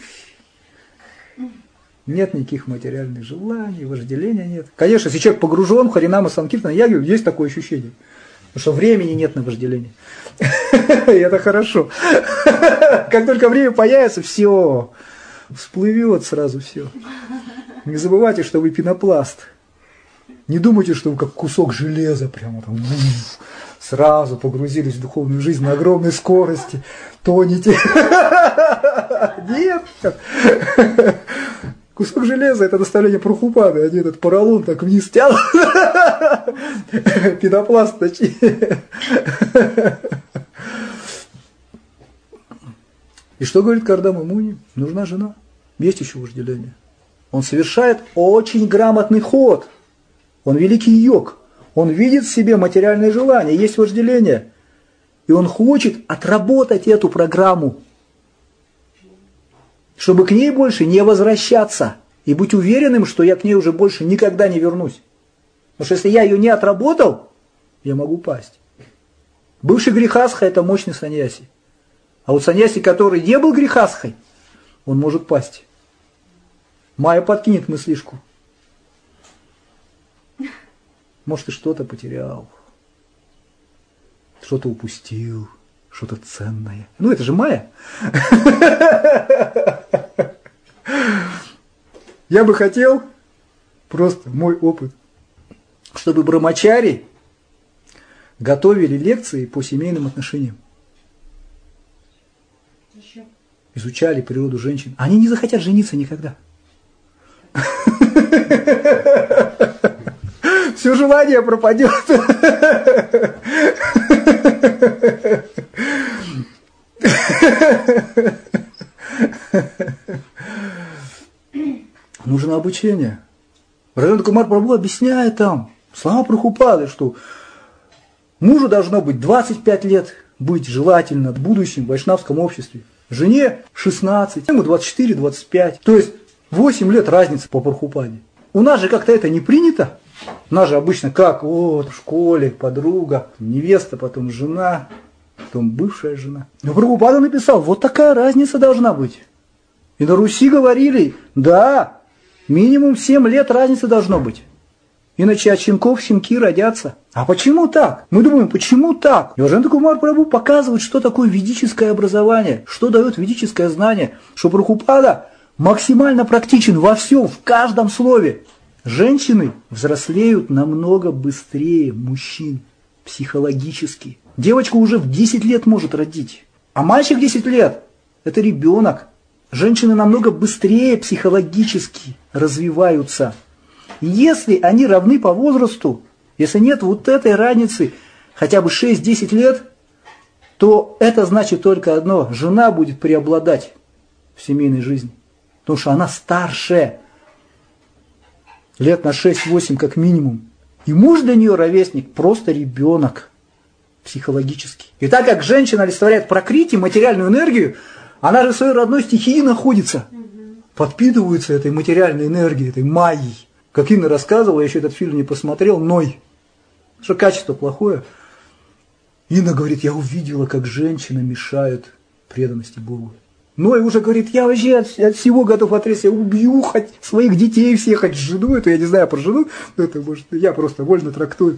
S1: нет никаких материальных желаний, вожделения нет. Конечно, если человек погружен в Харинама Санкиртана Ягью, есть такое ощущение. Потому что времени нет на вожделение. И это хорошо. Как только время появится, все, всплывет сразу все. Не забывайте, что вы пенопласт. Не думайте, что вы как кусок железа прямо там сразу погрузились в духовную жизнь на огромной скорости, тонете. Нет. Кусок железа – это наставление Прабхупады. Они этот поролон так вниз тянут. Пенопласт точнее. И что говорит Кардама Муни? Нужна жена. Есть еще вожделение. Он совершает очень грамотный ход. Он великий йог. Он видит в себе материальные желания, есть вожделение. И он хочет отработать эту программу, чтобы к ней больше не возвращаться. И быть уверенным, что я к ней уже больше никогда не вернусь. Потому что если я ее не отработал, я могу пасть. Бывший грехастха – это мощный саньяси. А вот саньяси, который не был грехастхой, он может пасть. Майя подкинет мыслишку. Может, ты что-то потерял, что-то упустил, что-то ценное. Ну, это же Майя. Я бы хотел, просто мой опыт, чтобы брамачари готовили лекции по семейным отношениям. Изучали природу женщин. Они не захотят жениться никогда. Все желание пропадет. Нужно обучение. Браджендра Кумар Прабху объясняет там, слова Прабхупады, что мужу должно быть 25 лет, быть желательно в будущем вайшнавском обществе. Жене 16, ему 24-25. То есть 8 лет разницы по Прабхупаде. У нас же как-то это не принято. У нас же обычно как, вот в школе подруга, невеста, потом жена, потом бывшая жена. Но Прабхупада написал, вот такая разница должна быть. И на Руси говорили, да, минимум 7 лет разницы должно быть. Иначе от щенков щенки родятся. А почему так? Мы думаем, почему так? И Браджендра Кумар Прабху показывает, что такое ведическое образование, что дает ведическое знание, что Прабхупада максимально практичен во всем, в каждом слове. Женщины взрослеют намного быстрее мужчин психологически. Девочка уже в 10 лет может родить, а мальчик 10 лет – это ребенок. Женщины намного быстрее психологически развиваются. Если они равны по возрасту, если нет вот этой разницы хотя бы 6-10 лет, то это значит только одно – жена будет преобладать в семейной жизни, потому что она старше. Лет на 6-8 как минимум. И муж для нее ровесник просто ребенок психологически. И так как женщина олицетворяет пракрити, материальную энергию, она же в своей родной стихии находится. подпитываются этой материальной энергией, этой майей. Как Инна рассказывала, я еще этот фильм не посмотрел, Ной, что качество плохое. Инна говорит, я увидела, как женщина мешает преданности Богу. Ной уже говорит, я вообще от всего готов отрезать, я убью хоть своих детей всех, хоть жену эту, я не знаю про жену, это может, я просто вольно трактую.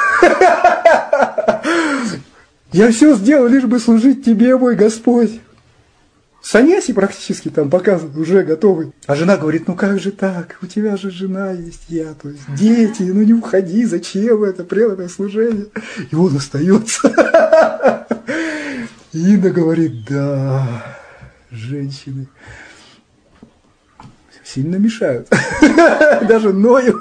S1: Я все сделал, лишь бы служить тебе, мой Господь. Саньяси практически там показан, уже готовый. А жена говорит, ну как же так, у тебя же жена есть, я, то есть дети, ну не уходи, зачем это преданное служение? И он остается. И Инна говорит, да, женщины сильно мешают, даже Ною.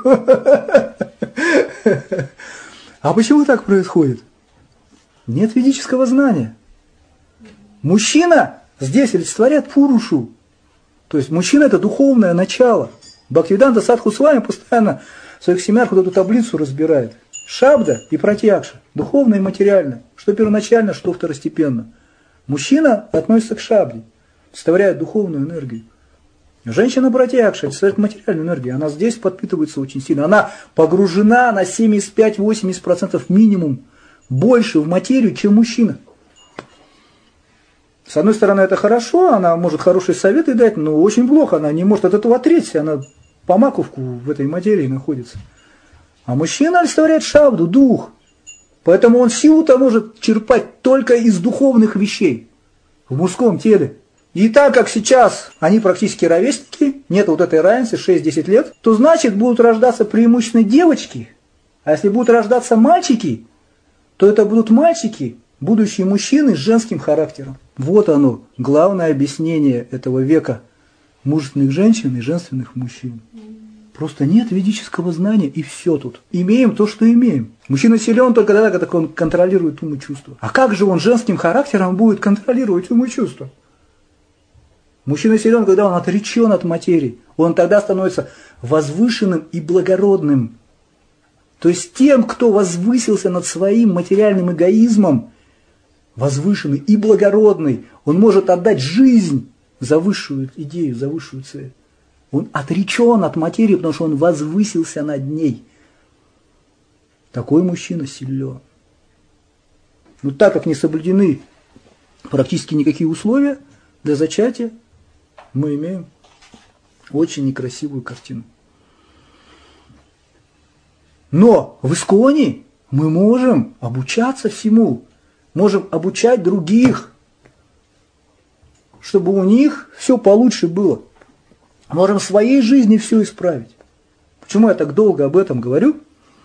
S1: А почему так происходит? Нет ведического знания. Мужчина здесь олицетворяет Пурушу. То есть мужчина – это духовное начало. Бхактивиданта Садху с вами постоянно в своих семьях вот эту таблицу разбирает. Шабда и пратьякша. Духовное и материальное. Что первоначально, что второстепенно. Мужчина относится к шабде. Представляет духовную энергию. Женщина пратьякша олицетворяет материальную энергию. Она здесь подпитывается очень сильно. Она погружена на 75-80% минимум больше в материю, чем мужчина. С одной стороны, это хорошо, она может хорошие советы дать, но очень плохо, она не может от этого отречься, она по маковку в этой материи находится. А мужчина олицетворяет шабду, дух. Поэтому он силу-то может черпать только из духовных вещей в мужском теле. И так как сейчас они практически ровесники, нет вот этой разницы 6-10 лет, то значит будут рождаться преимущественно девочки, а если будут рождаться мальчики, то это будут мальчики, будущие мужчины с женским характером. Вот оно, главное объяснение этого века мужественных женщин и женственных мужчин. Просто нет ведического знания, и все тут. Имеем то, что имеем. Мужчина силен только тогда, когда он контролирует ум и чувства. А как же он женским характером будет контролировать ум и чувства? Мужчина силен, когда он отречен от материи. Он тогда становится возвышенным и благородным. То есть тем, кто возвысился над своим материальным эгоизмом, возвышенный и благородный, он может отдать жизнь за высшую идею, за высшую цель. Он отречен от материи, потому что он возвысился над ней. Такой мужчина силен. Но так как не соблюдены практически никакие условия для зачатия, мы имеем очень некрасивую картину. Но в Исконе мы можем обучаться всему, можем обучать других, чтобы у них все получше было. Можем в своей жизни все исправить. Почему я так долго об этом говорю?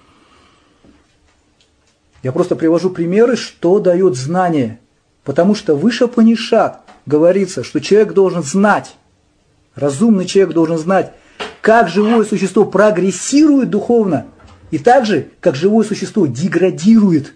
S1: Я просто привожу примеры, что дает знание. Потому что выше Панишат говорится, что человек должен знать, разумный человек должен знать, как живое существо прогрессирует духовно, и так же, как живое существо деградирует.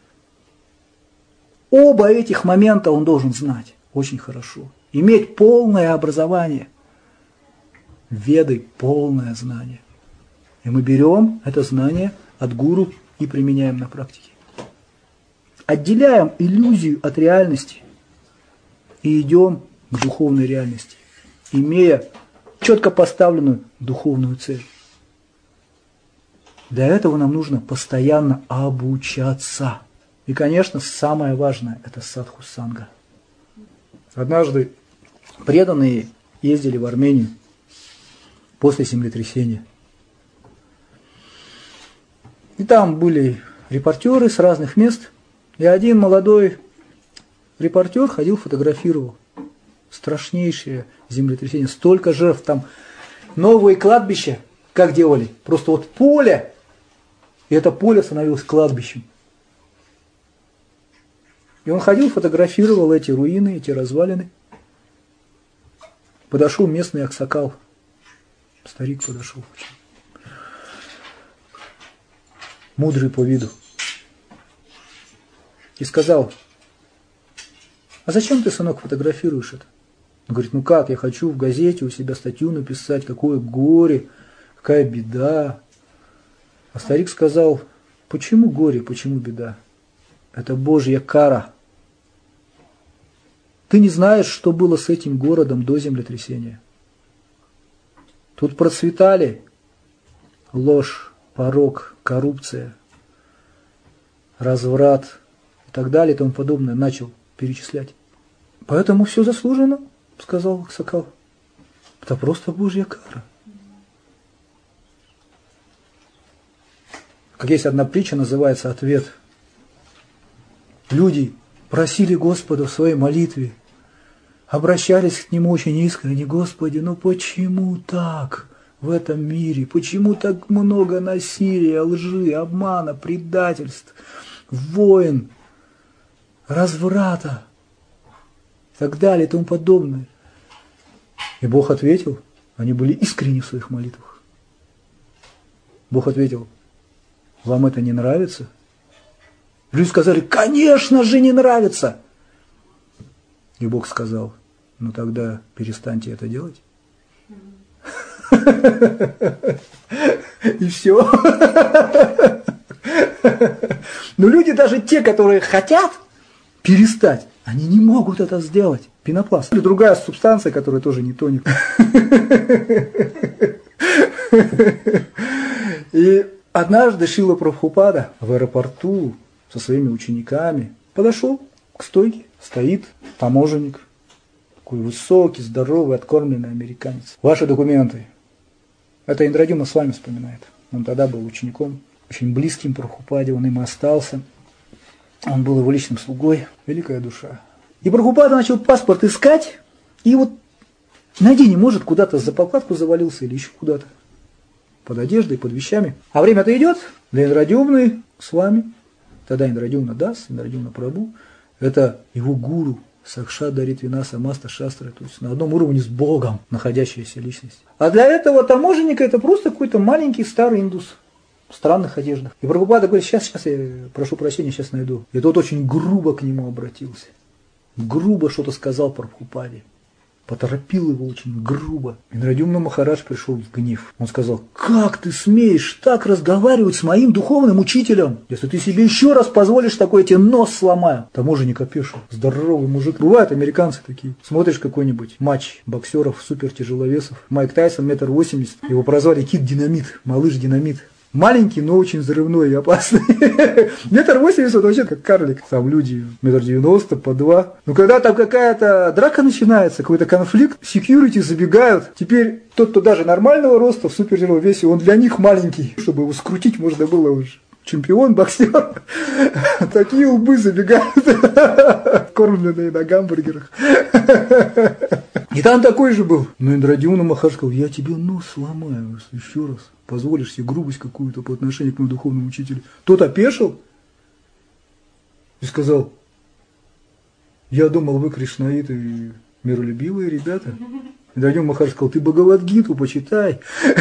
S1: Оба этих момента он должен знать очень хорошо. Иметь полное образование. Веды – полное знание. И мы берем это знание от гуру и применяем на практике. Отделяем иллюзию от реальности и идем к духовной реальности, имея четко поставленную духовную цель. Для этого нам нужно постоянно обучаться. И, конечно, самое важное – это садху-санга. Однажды преданные ездили в Армению после землетрясения. И там были репортеры с разных мест. И один молодой репортер ходил, фотографировал. Страшнейшее землетрясение. Столько жертв. Там новые кладбища, как делали? Просто вот поле. И это поле становилось кладбищем. И он ходил, фотографировал эти руины, эти развалины. Подошел местный аксакал. Старик подошел. Мудрый по виду. И сказал: а зачем ты, сынок, фотографируешь это? Он говорит: ну как, я хочу в газете у себя статью написать, какое горе, какая беда. А старик сказал: почему горе, почему беда? Это Божья кара. Ты не знаешь, что было с этим городом до землетрясения. Тут процветали ложь, порок, коррупция, разврат и так далее и тому подобное. Начал перечислять. Поэтому все заслужено, сказал Аксакал. Это просто Божья кара. Как есть одна притча, называется «Ответ». Люди просили Господа в своей молитве, обращались к Нему очень искренне: Господи, ну почему так в этом мире? Почему так много насилия, лжи, обмана, предательств, войн, разврата и так далее и тому подобное? И Бог ответил, они были искренни в своих молитвах. Бог ответил: вам это не нравится? Люди сказали: конечно же не нравится. И Бог сказал: ну тогда перестаньте это делать. И все. Но люди, даже те, которые хотят перестать, они не могут это сделать. Пенопласт. Или другая субстанция, которая тоже не тонет. И однажды Шрила Прабхупада в аэропорту со своими учениками подошел к стойке. Стоит таможенник, такой высокий, здоровый, откормленный американец. Ваши документы. Это Индрадюмна с вами вспоминает. Он тогда был учеником, очень близким Прабхупаде, он им остался. Он был его личным слугой. Великая душа. И Прабхупада начал паспорт искать, и вот найди не может, куда-то за подкладку завалился или еще куда-то. Под одеждой, под вещами. А время-то идет, для Индрадюмны с вами. Тогда Индрадюмна Дас, Индрадюмна Прабху. Это его гуру, Сакшат Даритвинаса Маста Шастры, то есть на одном уровне с Богом находящаяся личность. А для этого таможенника это просто какой-то маленький старый индус в странных одеждах. И Прабхупада говорит: сейчас я прошу прощения, сейчас найду. И тот очень грубо к нему обратился. Грубо что-то сказал Прабхупаде. Поторопил его очень грубо. Индрадюмна Махарадж пришел в гнев. Он сказал: как ты смеешь так разговаривать с моим духовным учителем? Если ты себе еще раз позволишь такое, я тебе нос сломаю. Таможенник опешил. Здоровый мужик. Бывают американцы такие. Смотришь какой-нибудь матч боксеров, супертяжеловесов. Майк Тайсон 1,80 м. Его прозвали Кит Динамит, малыш Динамит. Маленький, но очень взрывной и опасный. 1,80 м вообще как карлик. Там люди 1,90 м, по 2. Но когда там какая-то драка начинается, какой-то конфликт, секьюрити забегают. Теперь тот, кто даже нормального роста, в супертяжелом весе, он для них маленький. Чтобы его скрутить можно было уже. Чемпион, боксер. Такие лбы забегают. Кормленные на гамбургерах. И там такой же был. Но Индрадюмна Махарадж сказал: я тебе нос сломаю, если еще раз позволишь себе грубость какую-то по отношению к моему духовному учителю. Тот опешил и сказал: я думал, вы кришнаиты и миролюбивые ребята. Индрадюмна Махарадж сказал: ты Бхагавад-гиту почитай.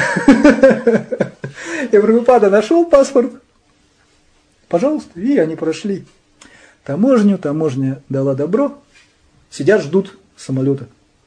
S1: И Прабхупада нашел паспорт. Пожалуйста, и они прошли таможню, таможня дала добро, сидят, ждут самолета.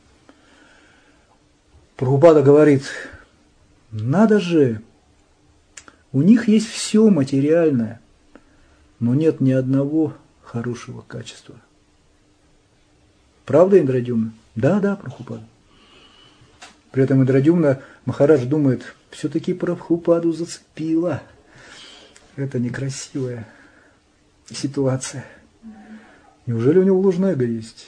S1: Прабхупада говорит: надо же, у них есть все материальное, но нет ни одного хорошего качества. Правда, Индрадюмна? Да, Прабхупада. При этом Индрадюмна Махарадж думает: все-таки Прабхупаду зацепила. Это некрасивая ситуация. Неужели у него ложное эго есть?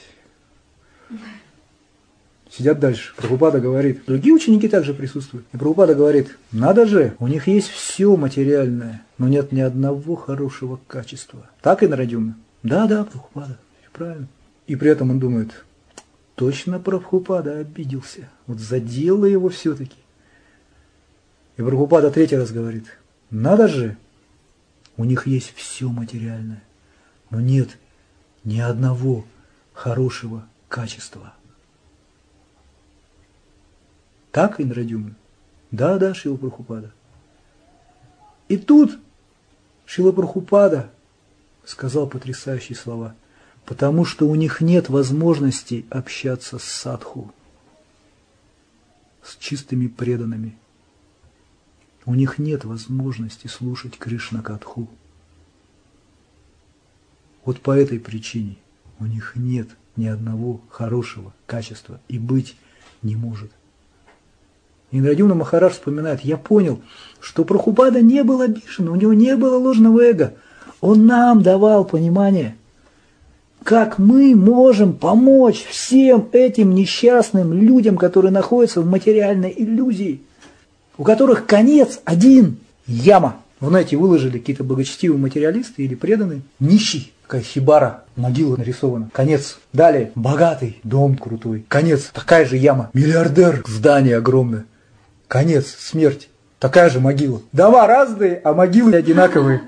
S1: Сидят дальше. Прабхупада говорит, другие ученики также присутствуют. И Прабхупада говорит: надо же, у них есть все материальное, но нет ни одного хорошего качества. Так, Индрадюмна? Да, Прабхупада, правильно. И при этом он думает: точно Прабхупада обиделся. Вот задело его все-таки. И Прабхупада третий раз говорит: надо же, у них есть все материальное, но нет ни одного хорошего качества. Так, Индрадюмна? Да, Шрила Прабхупада. И тут Шрила Прабхупада сказал потрясающие слова: потому что у них нет возможности общаться с садху, с чистыми преданными. У них нет возможности слушать Кришна-катху. Вот по этой причине у них нет ни одного хорошего качества и быть не может. Индрадьюмна Махарадж вспоминает: я понял, что Прабхупада не был обижен, у него не было ложного эго. Он нам давал понимание, как мы можем помочь всем этим несчастным людям, которые находятся в материальной иллюзии, у которых конец один – яма. В нете выложили какие-то благочестивые материалисты или преданные. Нищий, такая хибара, могила нарисована. Конец. Далее богатый, дом крутой. Конец, такая же яма. Миллиардер, здание огромное. Конец, смерть. Такая же могила. Дома разные, а могилы одинаковые.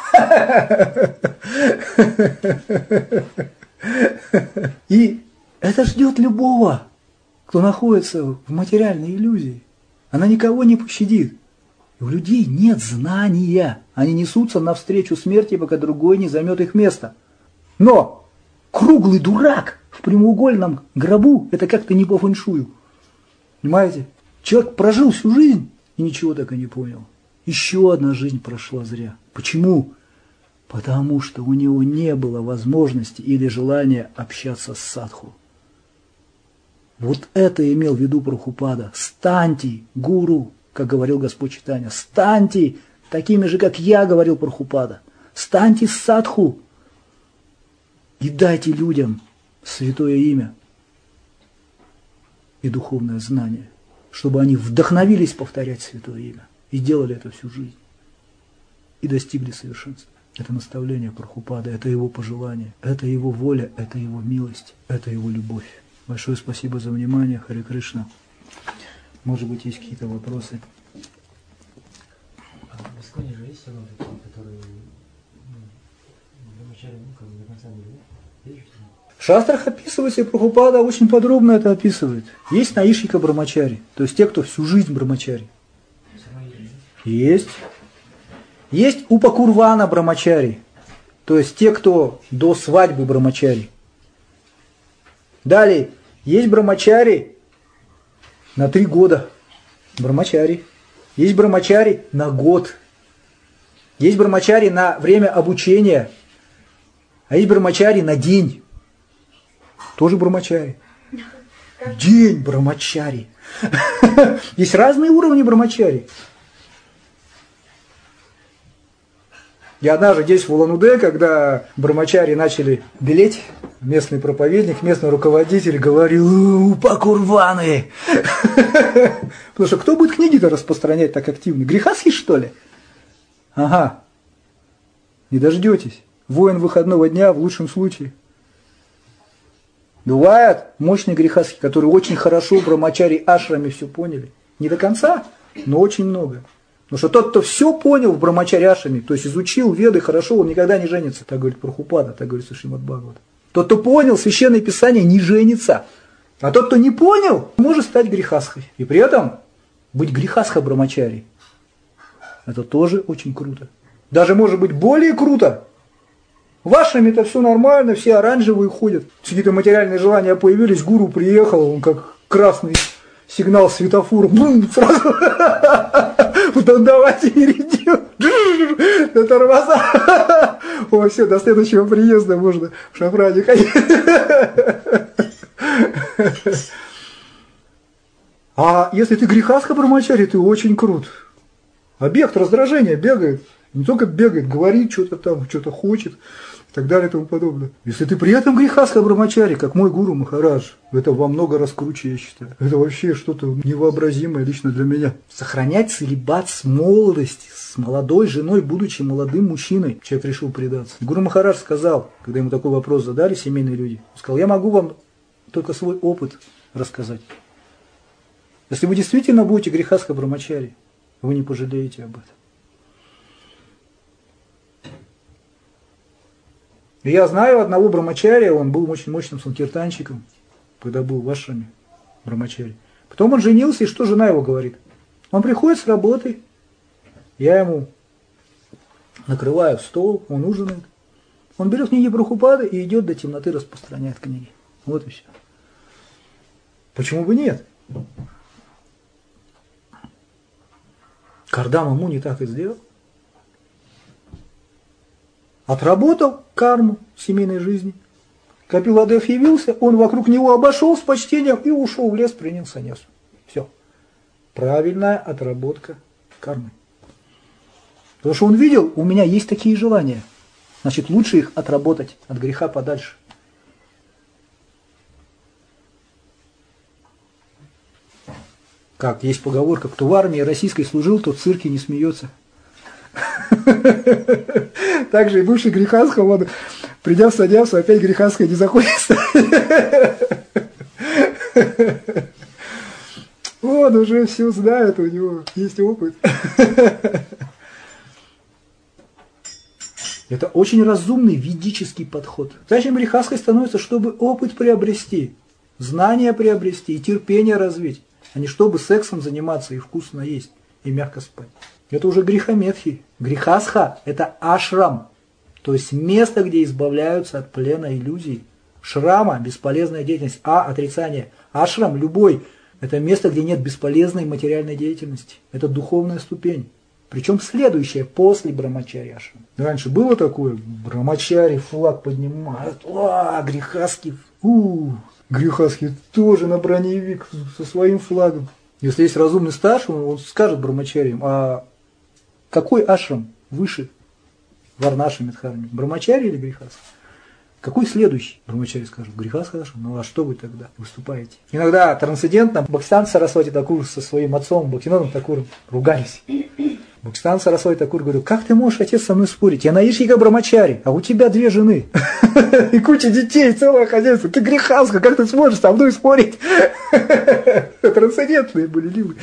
S1: И это ждет любого, кто находится в материальной иллюзии. Она никого не пощадит. И у людей нет знания. Они несутся навстречу смерти, пока другой не займет их место. Но круглый дурак в прямоугольном гробу – это как-то не по фэншую. Понимаете? Человек прожил всю жизнь и ничего так и не понял. Еще одна жизнь прошла зря. Почему? Потому что у него не было возможности или желания общаться с садху. Вот это имел в виду Прабхупада. Станьте гуру, как говорил Господь Чайтанья. Станьте такими же, как я, говорил Прабхупада. Станьте садху и дайте людям святое имя и духовное знание, чтобы они вдохновились повторять святое имя и делали это всю жизнь и достигли совершенства. Это наставление Прабхупады, это его пожелание, это его воля, это его милость, это его любовь. Большое спасибо за внимание. Харе Кришна. Может быть, есть какие-то вопросы?
S2: А в Исконе же есть синоды, которые брамачари, как бы до конца не верят?
S1: В шастрах описывается, и Прабхупада очень подробно это описывает. Есть наишика брамачари, то есть те, кто всю жизнь брамачари. Есть. Есть упакурвана брамачари, то есть те, кто до свадьбы брамачари. Далее, есть брамачари на 3 года. Брамачари. Есть брамачари на год. Есть брамачари на время обучения. А есть брамачари на день. Тоже брамачари. День брамачари. Есть разные уровни брамачари. Я однажды здесь в Улан-Удэ, когда брамачари начали белеть, местный проповедник, местный руководитель говорил: упакурваны. Потому что кто будет книги-то распространять так активно? Грехасхи, что ли? Ага. Не дождетесь. Воин выходного дня в лучшем случае. Бывают мощные грехасхи, которые очень хорошо в брамачари ашраме все поняли. Не до конца, но очень много. Потому что тот, кто все понял в брамачари ашраме, то есть изучил веды хорошо, он никогда не женится, так говорит Прабхупада, так говорит Шримад Бхагават. Тот, кто понял священное писание, не женится. А тот, кто не понял, может стать грехасхой. И при этом быть грехасха брамачари. Это тоже очень круто. Даже может быть более круто. В ашраме-то все нормально, все оранжевые ходят. Какие-то материальные желания появились, гуру приехал, он как красный сигнал светофора, бум, сразу. Потом давайте перейдем. На тормоза. О, все, до следующего приезда можно в шафране ходить. А если ты грехасха брамачари, ты очень крут. Объект раздражения бегает. Не только бегает, говорит что-то там, что-то хочет и так далее и тому подобное. Если ты при этом грехасха брамачари, как мой гуру Махарадж, это во много раз круче, я считаю. Это вообще что-то невообразимое лично для меня. Сохранять целибат с молодости, с молодой женой, будучи молодым мужчиной, человек решил предаться. Гуру Махарадж сказал, когда ему такой вопрос задали семейные люди, он сказал: я могу вам только свой опыт рассказать. Если вы действительно будете грехасха брамачари, вы не пожалеете об этом. И я знаю одного брамачария, он был очень мощным санкиртанщиком, когда был в ашраме брамачари. Потом он женился, и что жена его говорит? Он приходит с работы, я ему накрываю стол, он ужинает. Он берет книги Прабхупады и идет до темноты, распространяет книги. Вот и все. Почему бы нет? Кардама Муни так и сделал. Отработал карму семейной жизни. Капиладев явился, он вокруг него обошел с почтением и ушел в лес, принял саньясу. Все. правильная отработка кармы. Потому что он видел, у меня есть такие желания. Значит, лучше их отработать от греха подальше. Как есть поговорка, кто в армии российской служил, тот в цирке не смеется. Также и бывший Грехасков, он, придя в Садявцу, опять Грехаская не заходит. Он уже все знает, у него есть опыт. Это очень разумный ведический подход. Зачем Грехаской становится, чтобы опыт приобрести, знания приобрести и терпение развить, а не чтобы сексом заниматься и вкусно есть, и мягко спать. Это уже грехометхи. Грехасха – это ашрам, то есть место, где избавляются от плена иллюзий. Шрама – бесполезная деятельность, отрицание. Ашрам – любой. Это место, где нет бесполезной материальной деятельности. Это духовная ступень. Причем следующая после брамачари ашрам. Раньше было такое, брамачари флаг поднимают, грехаски, грехаски тоже на броневик со своим флагом. Если есть разумный старший, он скажет брамачариям, а какой ашрам выше варнаши Мидхарми? Брамачари или грехаска? Какой следующий? Брамачари скажет, грехаска ашрам. Ну а что вы тогда выступаете? Иногда трансцендентно Бхактисиданта Сарасвати Такур со своим отцом Бхактивинодом Такуром ругались. Бхактисиданта Сарасвати Такур говорил, как ты можешь, отец, со мной спорить? Я наишника Брамачари, а у тебя 2 жены. И куча детей, целое хозяйство. Ты грехаска, как ты сможешь со мной спорить? Трансцендентные были ливы.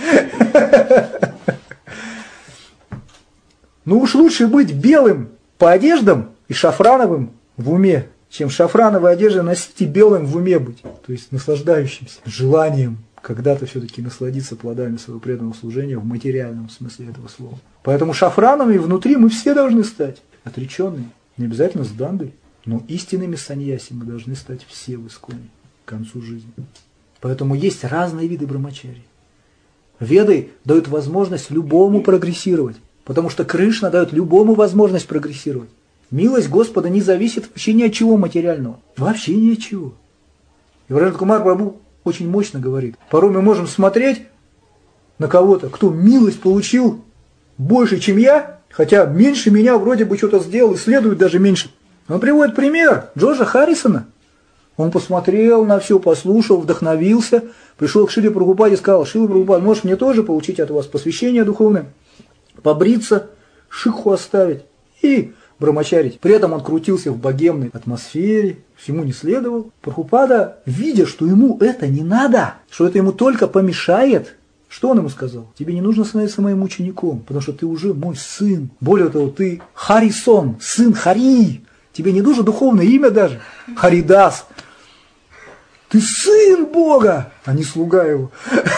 S1: Ну уж лучше быть белым по одеждам и шафрановым в уме, чем шафрановой одеждой носить и белым в уме быть. То есть наслаждающимся, желанием когда-то все-таки насладиться плодами своего преданного служения в материальном смысле этого слова. Поэтому шафранами внутри мы все должны стать отреченные. Не обязательно с дандой, но истинными саньяси мы должны стать все в исконе к концу жизни. Поэтому есть разные виды брамачари. Веды дают возможность любому прогрессировать, потому что Кришна дает любому возможность прогрессировать. Милость Господа не зависит вообще ни от чего материального. Вообще ни от чего. И Враджендра Кумар Прабху очень мощно говорит. Порой мы можем смотреть на кого-то, кто милость получил больше, чем я, хотя меньше меня вроде бы что-то сделал и следует даже меньше. Он приводит пример Джорджа Харрисона. Он посмотрел на все, послушал, вдохновился, пришел к Шриле Прабхупаде и сказал, Шрила Прабхупада, можешь мне тоже получить от вас посвящение духовное, побриться, шикху оставить и брамачарить. При этом он крутился в богемной атмосфере, всему не следовал. Прабхупада, видя, что ему это не надо, что это ему только помешает, что он ему сказал? Тебе не нужно становиться моим учеником, потому что ты уже мой сын. Более того, ты Харисон, сын Хари. Тебе не нужно духовное имя даже. Харидас. Ты сын Бога, а не слуга его.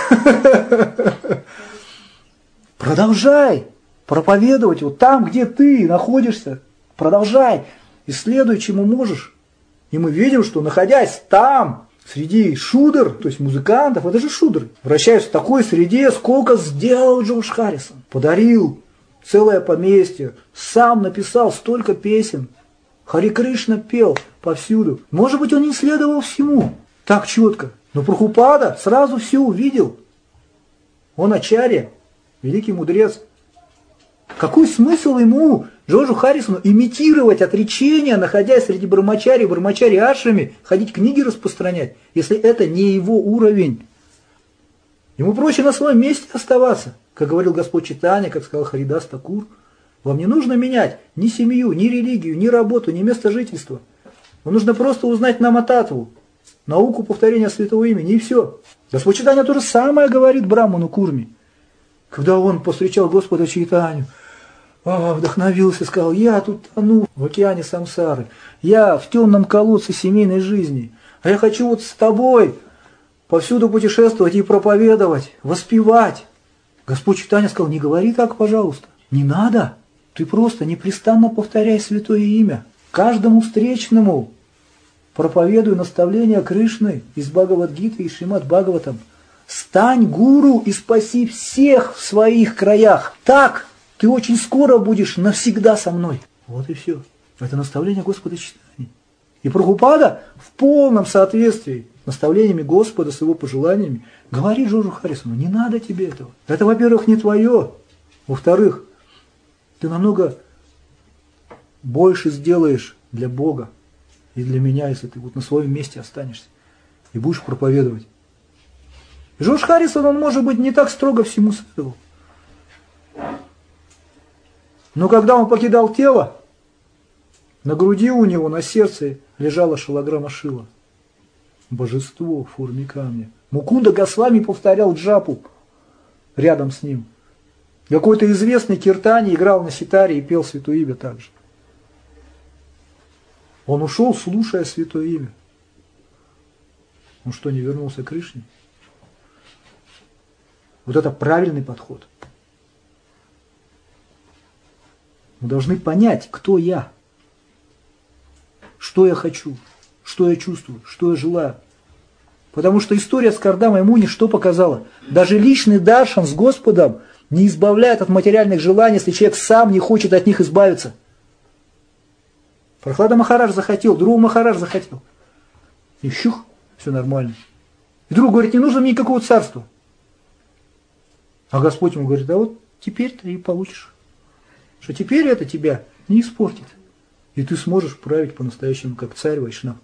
S1: Продолжай проповедовать вот там, где ты находишься. Продолжай, исследуй, чему можешь. И мы видим, что находясь там, среди шудр, то есть музыкантов, это же шудры, вращаясь в такой среде, сколько сделал Джордж Харрисон. Подарил целое поместье, сам написал столько песен. Хари Кришна пел повсюду. Может быть, он не следовал всему так четко, но Прабхупада сразу все увидел. Он ачарья, великий мудрец. Какой смысл ему, Джорджу Харрисону, имитировать отречение, находясь среди брамачари ашрами, ходить книги распространять, если это не его уровень? Ему проще на своем месте оставаться, как говорил Господь Чайтанья, как сказал Харидас Такур. Вам не нужно менять ни семью, ни религию, ни работу, ни место жительства. Вам нужно просто узнать намататву, науку повторения святого имени, и все. Господь Чайтанья то же самое говорит Браману Курми. Когда он повстречал Господа Чайтанью, вдохновился, сказал, я тут тону в океане самсары, я в темном колодце семейной жизни, а я хочу вот с тобой повсюду путешествовать и проповедовать, воспевать. Господь Чайтанья сказал, не говори так, пожалуйста, не надо, ты просто непрестанно повторяй святое имя, каждому встречному проповедуй наставления Кришны из Бхагавад-гиты и Шримад Бхагаватам. Стань гуру и спаси всех в своих краях. Так ты очень скоро будешь навсегда со мной. Вот и все. Это наставление Господа Чайтаньи. И Прабхупада в полном соответствии наставлениями Господа, с его пожеланиями, говорит Джорджу Харрисону: не надо тебе этого. Это, во-первых, не твое. Во-вторых, ты намного больше сделаешь для Бога и для меня, если ты вот на своем месте останешься и будешь проповедовать. И Джордж Харрисон, он, может быть, не так строго всему следовал. Но когда он покидал тело, на груди у него, на сердце лежала шалаграма Шива. Божество в форме камня. Мукунда Госвами повторял джапу рядом с ним. Какой-то известный киртани играл на ситаре и пел святое имя также. Он ушел, слушая святое имя. Он что, не вернулся к Кришне? Вот это правильный подход. Мы должны понять, кто я, что я хочу, что я чувствую, что я желаю. Потому что история с Кардамой Муни что показала? Даже личный даршан с Господом не избавляет от материальных желаний, если человек сам не хочет от них избавиться. Прохлада Махарадж захотел, Друва Махарадж захотел. И щух, все нормально. И друг говорит: не нужно мне никакого царства. А Господь ему говорит: а вот теперь ты и получишь. Что теперь это тебя не испортит. И ты сможешь править по-настоящему, как царь Вайшнав.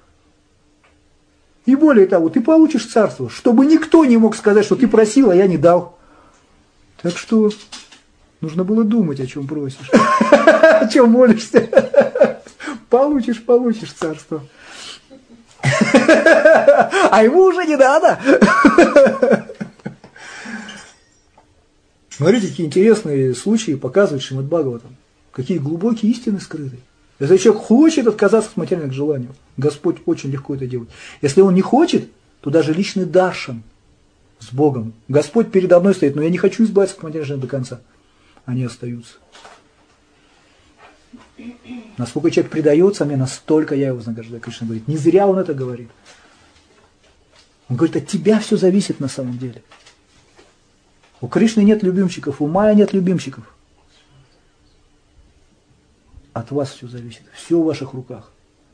S1: И более того, ты получишь царство, чтобы никто не мог сказать, что ты просил, а я не дал. Так что нужно было думать, о чем просишь. О чем молишься. Получишь царство. А ему уже не надо. Смотрите, какие интересные случаи показывает Шримад Бхагаватам. Какие глубокие истины скрыты. Если человек хочет отказаться от материальных желаний, Господь очень легко это делает. Если он не хочет, то даже личный даршан с Богом. Господь передо мной стоит, но я не хочу избавиться от материальных желаний до конца. Они остаются. Насколько человек предается мне, настолько я его вознаграждаю. Кришна говорит, не зря он это говорит. Он говорит, от тебя все зависит на самом деле. У Кришны нет любимчиков, у Майя нет любимчиков. От вас все зависит, все в ваших руках.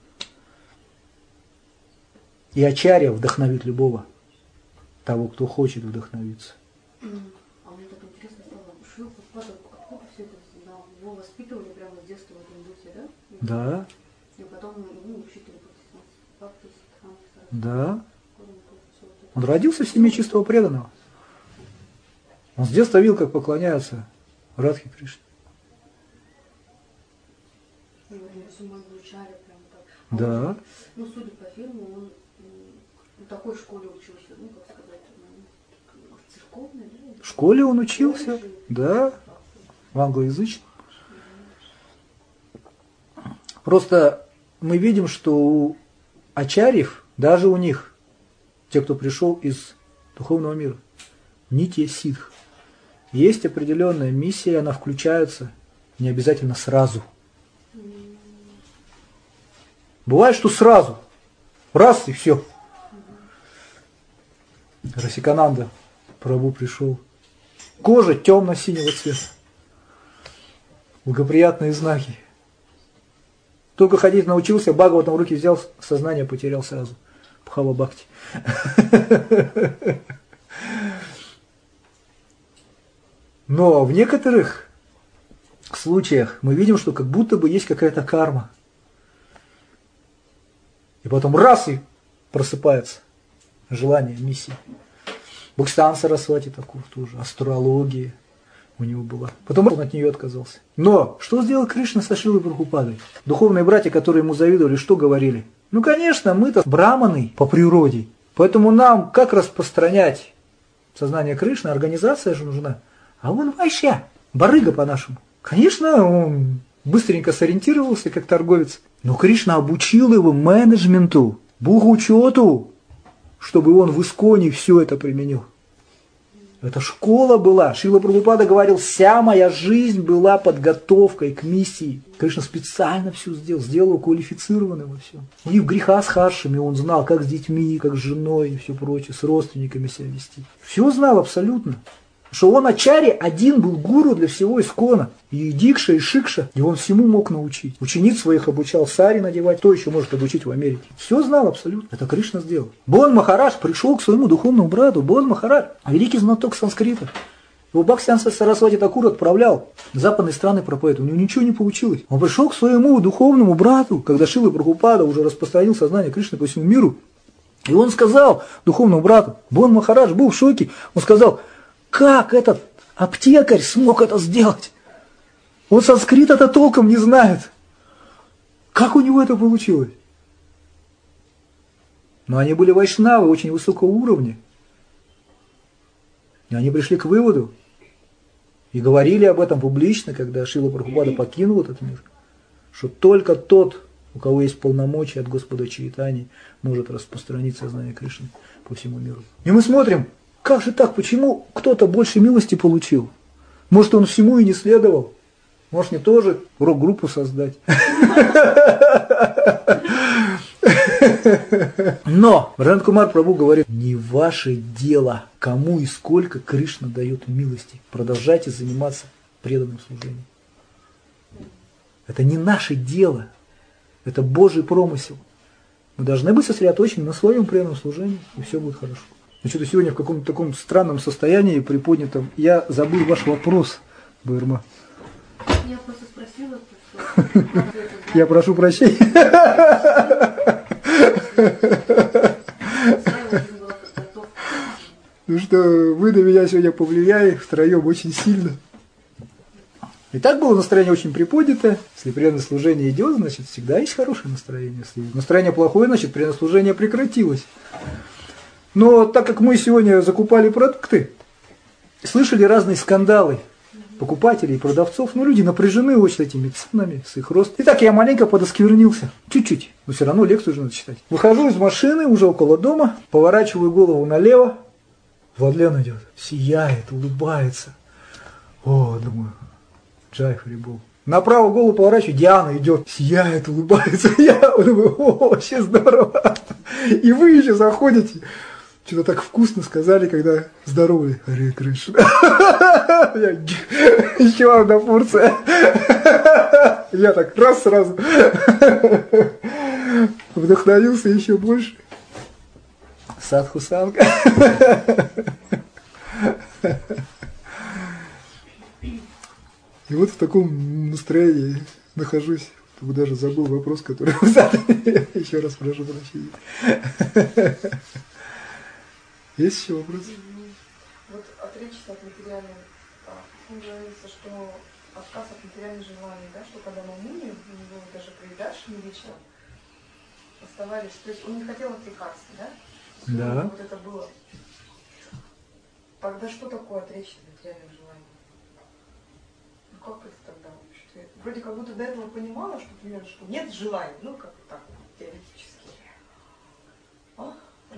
S1: И ачарья вдохновит любого, того, кто хочет вдохновиться.
S3: А мне так интересно стало, Шрила Прабхупада, откуда все это знал? Его воспитывали прямо с детства в этом духе, да?
S1: Да.
S3: И потом учитель Бхакти Сиддханта.
S1: Да. Он родился в семье чистого преданного. Он с детства видел, как поклоняются Радхе Кришне. Да.
S3: Ну, судя по фильму, он в такой школе учился, ну, как сказать, в церковной, да?
S1: В школе он учился, да, в англоязычном. Просто мы видим, что у ачарьев, даже у них, те, кто пришел из духовного мира, нитья сидх, есть определенная миссия, она включается не обязательно сразу. Бывает, что сразу, раз и все. Расикананда Прабху пришел. Кожа темно-синего цвета. Благоприятные знаки. Только ходить научился, Бхагаватам в руки взял, сознание потерял сразу. Бхава Бхакти. Но в некоторых случаях мы видим, что как будто бы есть какая-то карма. И потом раз и просыпается желание, миссия. Бхактистан Сарасвати такой тоже, астрология у него была. Потом он от нее отказался. Но что сделал Кришна со Шрилой Прабхупадой? Духовные братья, которые ему завидовали, что говорили? Ну, конечно, мы-то браманы по природе, поэтому нам как распространять сознание Кришны, организация же нужна. А он вайшья, барыга по-нашему. Конечно, он быстренько сориентировался, как торговец. Но Кришна обучил его менеджменту, бухучету, чтобы он в Исконе все это применил. Это школа была. Шрила Прабхупада говорил, вся моя жизнь была подготовкой к миссии. Кришна специально все сделал его квалифицированным во всем. И в греха с харшами он знал, как с детьми, как с женой и все прочее, с родственниками себя вести. Все знал абсолютно. Что он Ачарья один был гуру для всего Искона. И Дикша, и Шикша. И он всему мог научить. Учениц своих обучал сари надевать. Кто еще может обучить в Америке? Все знал абсолютно. Это Кришна сделал. Бон Махарадж пришел к своему духовному брату. Бон Махарадж, великий знаток санскрита. Его Бхактисиддханта Сарасвати Такур отправлял в западные страны проповедовать. У него ничего не получилось. Он пришел к своему духовному брату, когда Шрила Прабхупада уже распространил сознание Кришны по всему миру. И он сказал духовному брату, Бон Махарадж был в шоке, он сказал, как этот аптекарь смог это сделать? Он санскрит-то толком не знает. Как у него это получилось? Но они были вайшнавы очень высокого уровня. И они пришли к выводу и говорили об этом публично, когда Шрила Прабхупада покинул этот мир, что только тот, у кого есть полномочия от Господа Чайтаньи, может распространить сознание Кришны по всему миру. И мы смотрим, как же так, почему кто-то больше милости получил? Может, он всему и не следовал? Может, мне тоже рок-группу создать? Но Браджендра Кумар Прабху говорит, не ваше дело, кому и сколько Кришна дает милости. Продолжайте заниматься преданным служением. Это не наше дело, это Божий промысел. Мы должны быть сосредоточены на своем преданном служении, и все будет хорошо. Но что-то сегодня в каком-то таком странном состоянии приподнятом. Я забыл ваш вопрос, Байрма.
S3: Я просто спросила, что...
S1: Я прошу прощения. Ну что, вы на меня сегодня повлияли втроем очень сильно. И так было настроение очень приподнятое. Если преданное служение идет, значит, всегда есть хорошее настроение. Если настроение плохое, значит, преданное служение прекратилось. Но так как мы сегодня закупали продукты, слышали разные скандалы покупателей и продавцов, ну, люди напряжены очень с этими ценами, с их ростом. И так я маленько подосквернился, чуть-чуть, но все равно лекцию же надо читать. Выхожу из машины, уже около дома, поворачиваю голову налево, Владлен идет, сияет, улыбается. О, думаю, Джай Харибол. Направо голову поворачиваю, Диана идет, сияет, улыбается. Я думаю, о, вообще здорово. И вы еще заходите. Что-то так вкусно сказали, когда здоровые. Харе Кришна. Еще одна порция. Я так раз сразу вдохновился еще больше. Садху санга. И вот в таком настроении нахожусь. Даже забыл вопрос, который вы задали. Еще раз прошу прощения. Есть еще вопросы?
S4: Вот отречься от материальных, говорится, что отказ от материальных желаний, да, что когда на Муни, у него даже при Даршине лично оставались, то есть он не хотел отрекаться, да?
S1: Да.
S4: Вот это было. Тогда что такое отречься от материальных желаний? Ну как это тогда? Что я, вроде как будто до этого понимала, что, например, что нет желаний, ну как так, теоретически. А?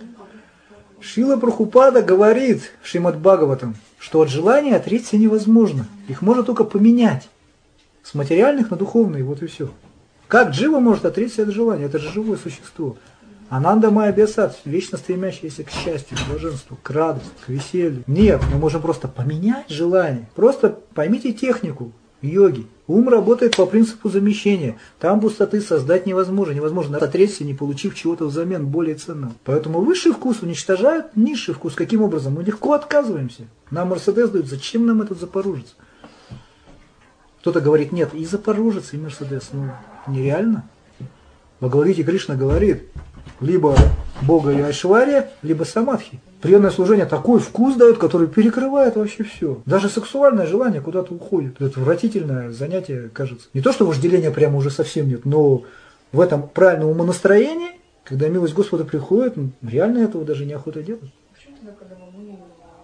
S1: Шрила Прабхупада говорит в Шримад Бхагаватам, что от желания отречься невозможно. Их можно только поменять. С материальных на духовные, вот и все. Как джива может отречься от желания? Это же живое существо. Ананда Майя Бьясат, вечно стремящаяся к счастью, к блаженству, к радости, к веселью. Нет, мы можем просто поменять желание. Просто поймите технику йоги. Ум работает по принципу замещения. Там пустоты создать невозможно. Невозможно отречься, не получив чего-то взамен более ценного. Поэтому высший вкус уничтожает низший вкус. Каким образом? Мы легко отказываемся. Нам Мерседес дают. Зачем нам этот Запорожец? Кто-то говорит, нет, и Запорожец, и Мерседес. Ну, нереально. Бхагавад-гите Кришна говорит, либо Бога и Айшвария, либо Самадхи. Преданное служение такой вкус дает, который перекрывает вообще все. Даже сексуальное желание куда-то уходит. Это отвратительное занятие, кажется. Не то, что вожделения прямо уже совсем нет, но в этом правильном умонастроении, когда милость Господа приходит, реально этого даже неохота делать.
S4: Почему тогда, когда мы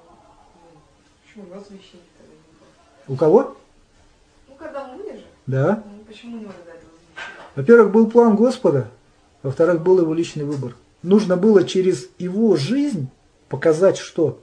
S4: почему у вас вещей тогда не было?
S1: У кого?
S4: Ну, когда мы же.
S1: Да.
S4: Ну, почему не было до этого вещей?
S1: Во-первых, был план Господа, во-вторых, был его личный выбор. Нужно было через его жизнь показать, что,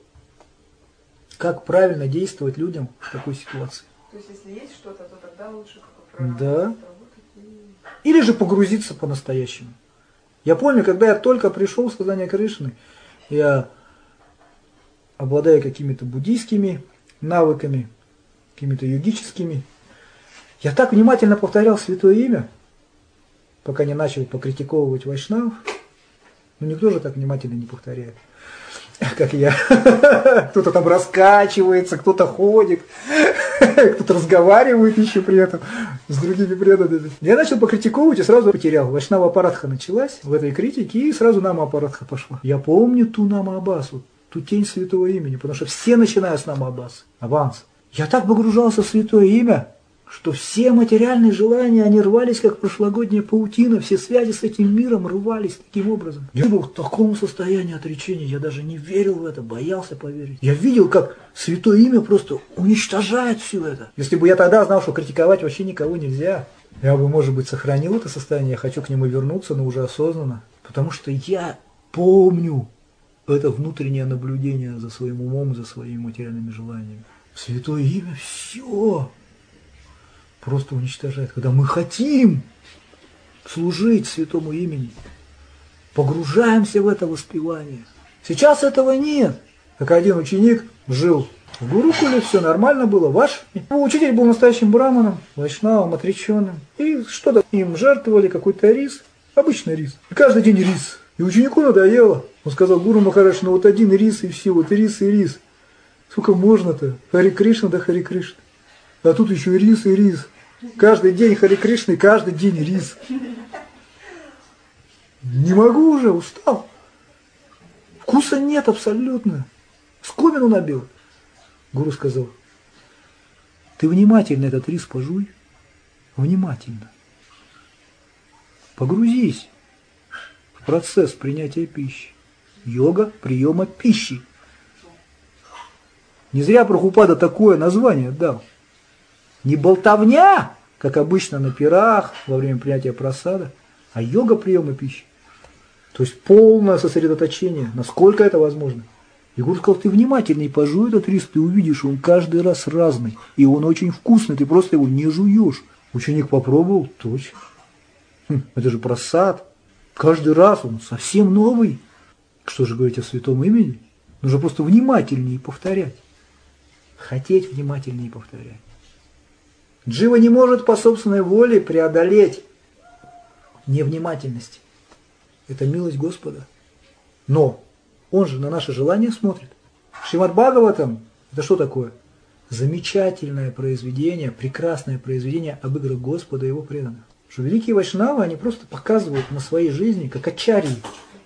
S1: как правильно действовать людям в такой ситуации.
S4: То есть, если есть что-то, то тогда лучше как-то правильно
S1: Да.
S4: работать.
S1: Или же погрузиться по-настоящему. Я помню, когда я только пришел в сознание Кришны, я, обладая какими-то буддийскими навыками, какими-то йогическими. Я так внимательно повторял святое имя, пока не начал покритиковывать вайшнавов. Ну никто же так внимательно не повторяет, как я. Кто-то там раскачивается, кто-то ходит, кто-то разговаривает еще при этом с другими преданными. Я начал покритиковывать и сразу потерял. Вайшнава апаратха началась в этой критике, и сразу нама апаратха пошла. Я помню ту нама абасу, ту тень святого имени, потому что все начинают с нама абаса, аванс. Я так погружался в святое имя, что все материальные желания, они рвались, как прошлогодняя паутина, все связи с этим миром рвались таким образом. Я был в таком состоянии отречения, я даже не верил в это, боялся поверить. Я видел, как святое имя просто уничтожает все это. Если бы я тогда знал, что критиковать вообще никого нельзя, я бы, может быть, сохранил это состояние, я хочу к нему вернуться, но уже осознанно. Потому что я помню это внутреннее наблюдение за своим умом, за своими материальными желаниями. Святое имя все просто уничтожает. Когда мы хотим служить святому имени, погружаемся в это воспевание. Сейчас этого нет. Как один ученик жил в Гурукуле, все нормально было, ваш. Учитель был настоящим браманом, вайшнавом, отреченным. И что-то им жертвовали, какой-то рис, обычный рис. И каждый день рис. И ученику надоело. Он сказал: Гуру Махарадж, ну вот один рис и все, вот рис и рис. Сколько можно-то? Хари Кришна да Хари Кришна. А тут еще рис и рис. Каждый день Хари Кришна, каждый день рис. Не могу уже, устал. Вкуса нет абсолютно. Скомину набил. Гуру сказал: ты внимательно этот рис пожуй. Внимательно. Погрузись в процесс принятия пищи. Йога приема пищи. Не зря Прабхупада такое название дал. Не болтовня, как обычно на пирах во время принятия прасада, а йога приема пищи. То есть полное сосредоточение, насколько это возможно. И Гуру сказал: ты внимательный, пожуй этот рис, ты увидишь, он каждый раз разный. И он очень вкусный, ты просто его не жуешь. Ученик попробовал, точно. Это же прасад. Каждый раз он совсем новый. Что же говорить о святом имени? Нужно просто внимательнее повторять. Хотеть внимательнее повторять. Джива не может по собственной воле преодолеть невнимательность. Это милость Господа. Но Он же на наше желание смотрит. Шримад Бхагаватам – это что такое? Замечательное произведение, прекрасное произведение об играх Господа и Его преданных. Что великие вайшнавы, они просто показывают на своей жизни, как ачарьи,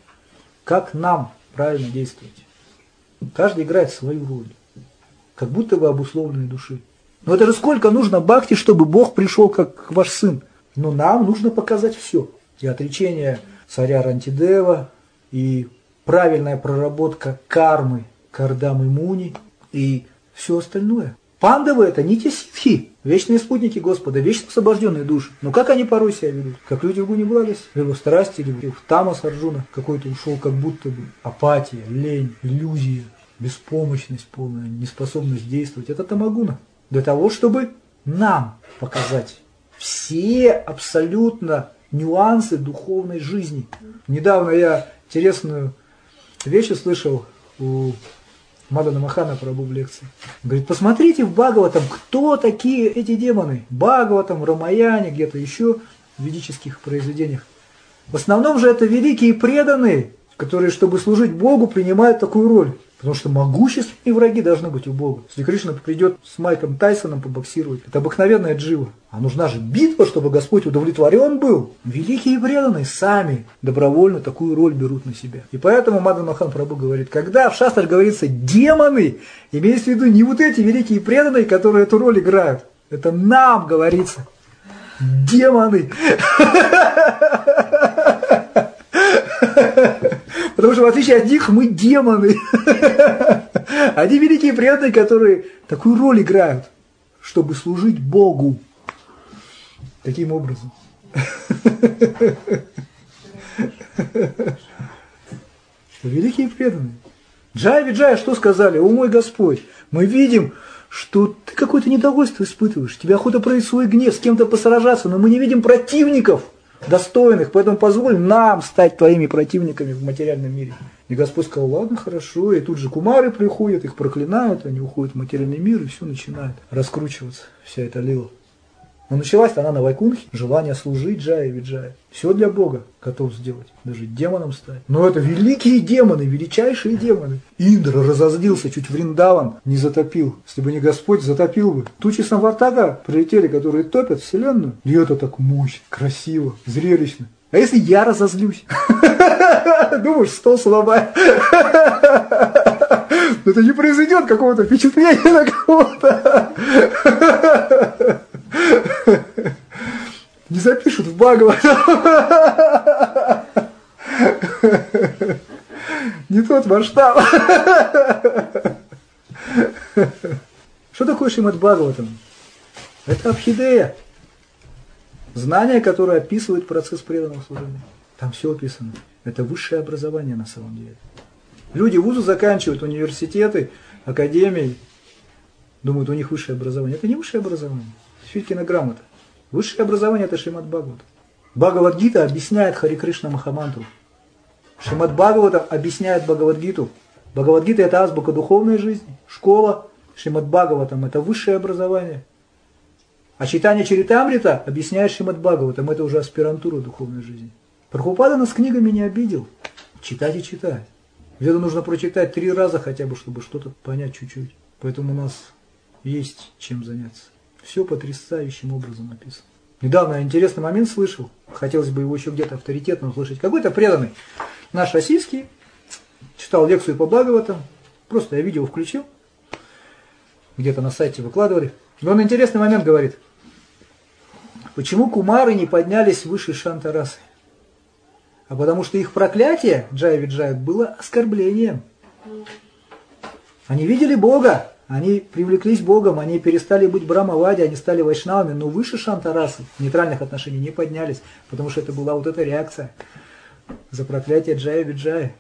S1: как нам правильно действовать. Каждый играет свою роль, как будто бы обусловленной души. Но это же сколько нужно бхакти, чтобы Бог пришел как ваш сын. Но нам нужно показать все. И отречение царя Рантидева, и правильная проработка кармы Кардамы Муни, и все остальное. Пандавы — это не те ситхи, вечные спутники Господа, вечно освобожденные души. Но как они порой себя ведут? Как люди в гуне благости, либо в страсти, либо в тамас Арджуна какой-то ушел, как будто бы апатия, лень, иллюзия, беспомощность полная, неспособность действовать. Это тамагуна. Для того, чтобы нам показать все абсолютно нюансы духовной жизни. Недавно я интересную вещь услышал у Мадана Махана Прабху в лекции. Говорит: посмотрите в Бхагаватам, кто такие эти демоны. Бхагаватам, Рамаяне, где-то еще в ведических произведениях. В основном же это великие преданные, которые, чтобы служить Богу, принимают такую роль. Потому что могущественные враги должны быть у Бога. Если Кришна придет с Майком Тайсоном побоксировать, это обыкновенная джива. А нужна же битва, чтобы Господь удовлетворен был. Великие преданные сами добровольно такую роль берут на себя. И поэтому Мадан Мохан Прабху говорит: когда в шастрах говорится демоны, имеется в виду не вот эти великие преданные, которые эту роль играют. Это нам говорится. Демоны. Потому что в отличие от них мы демоны. Они великие преданные, которые такую роль играют, чтобы служить Богу. Таким образом. Великие преданные. Джай Виджая что сказали? О мой Господь, мы видим, что ты какое-то недовольство испытываешь, тебе охота проявить свой гнев, с кем-то посражаться, но мы не видим противников достойных, поэтому позволь нам стать твоими противниками в материальном мире. И Господь сказал, ладно, хорошо. И тут же кумары приходят, их проклинают, они уходят в материальный мир, и все начинает раскручиваться, вся эта лила. Но началась-то она на Вайкунхе, желание служить Джая Виджая. Все для Бога готов сделать, даже демоном стать. Но это великие демоны, величайшие демоны. Индра разозлился, чуть Вриндаван не затопил. Если бы не Господь, затопил бы. Тучи Самвартака прилетели, которые топят вселенную. И это так мощно, красиво, зрелищно. А если я разозлюсь? Думаешь, стол сломает. Это не произойдет какого-то впечатления на кого-то. Не запишут в Бхагаватам. Не тот масштаб. Что такое Шримад Бхагаватам? Это Абхидея. Знание, которое описывает процесс преданного служения. Там все описано. Это высшее образование на самом деле. Люди вузы заканчивают, университеты, академии. Думают, у них высшее образование. Это не высшее образование. Филькина грамота. Высшее образование – это Шримад Бхагаватам. Бхагавад-гита объясняет Хари Кришна Махамантру. Шримад Бхагаватам объясняет Бхагавад-гиту. Бхагавад-гита – это азбука духовной жизни, школа. Шримад Бхагаватам – это высшее образование. А Чайтанья Чаритамрита объясняет Шримад Бхагаватам – это уже аспирантура духовной жизни. Прабхупада нас книгами не обидел. Читать и читать. Веду нужно прочитать 3 раза хотя бы, чтобы что-то понять чуть-чуть. Поэтому у нас есть чем заняться. Все потрясающим образом написано. Недавно я интересный момент слышал. Хотелось бы его еще где-то авторитетно услышать. Какой-то преданный наш российский читал лекцию по Бхагаватам. Просто я видео включил. Где-то на сайте выкладывали. И он интересный момент говорит. Почему кумары не поднялись выше Шантарасы? А потому что их проклятие, Джая Виджая, было оскорблением. Они видели Бога, они привлеклись Богом, они перестали быть Брамавади, они стали вайшнавами, но выше Шантарасы нейтральных отношений не поднялись, потому что это была вот эта реакция за проклятие Джая Виджая.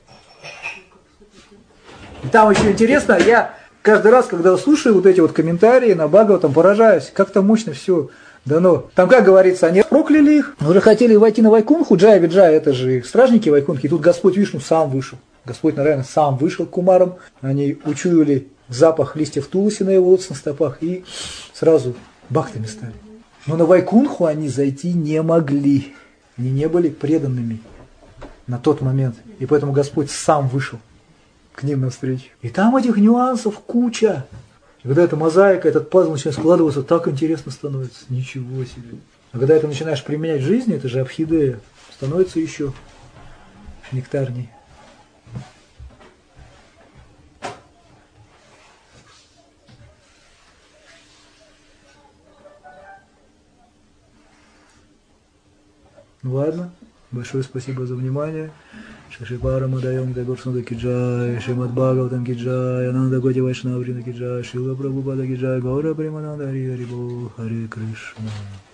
S1: И там очень интересно, я каждый раз, когда слушаю вот эти вот комментарии на Бхагаватам, поражаюсь, как-то мощно все дано. Там, как говорится, они прокляли их, уже хотели войти на Вайкунху, Джая Виджая, это же их стражники Вайкунхи, и тут Господь Вишну сам вышел. Господь Нараяна сам вышел к кумарам, они учуяли запах листьев туласи на его лотосных стопах и сразу бхактами стали. Но на Вайкунху они зайти не могли, они не были преданными на тот момент, и поэтому Господь сам вышел к ним навстречу. И там этих нюансов куча. И когда эта мозаика, этот пазл начинает складываться, так интересно становится. Ничего себе. А когда это начинаешь применять в жизни, это же Абхидея, становится еще нектарней. Ну ладно, большое спасибо за внимание. Шишипара Мадаем Дагурсунда Киджай, Шримад Бхагаватам Киджай, Ананда Готи Вайшнаврина Киджай, Шила Прабхупада Киджай, Гаура Примананда Хари Харибол, Харе Кришна.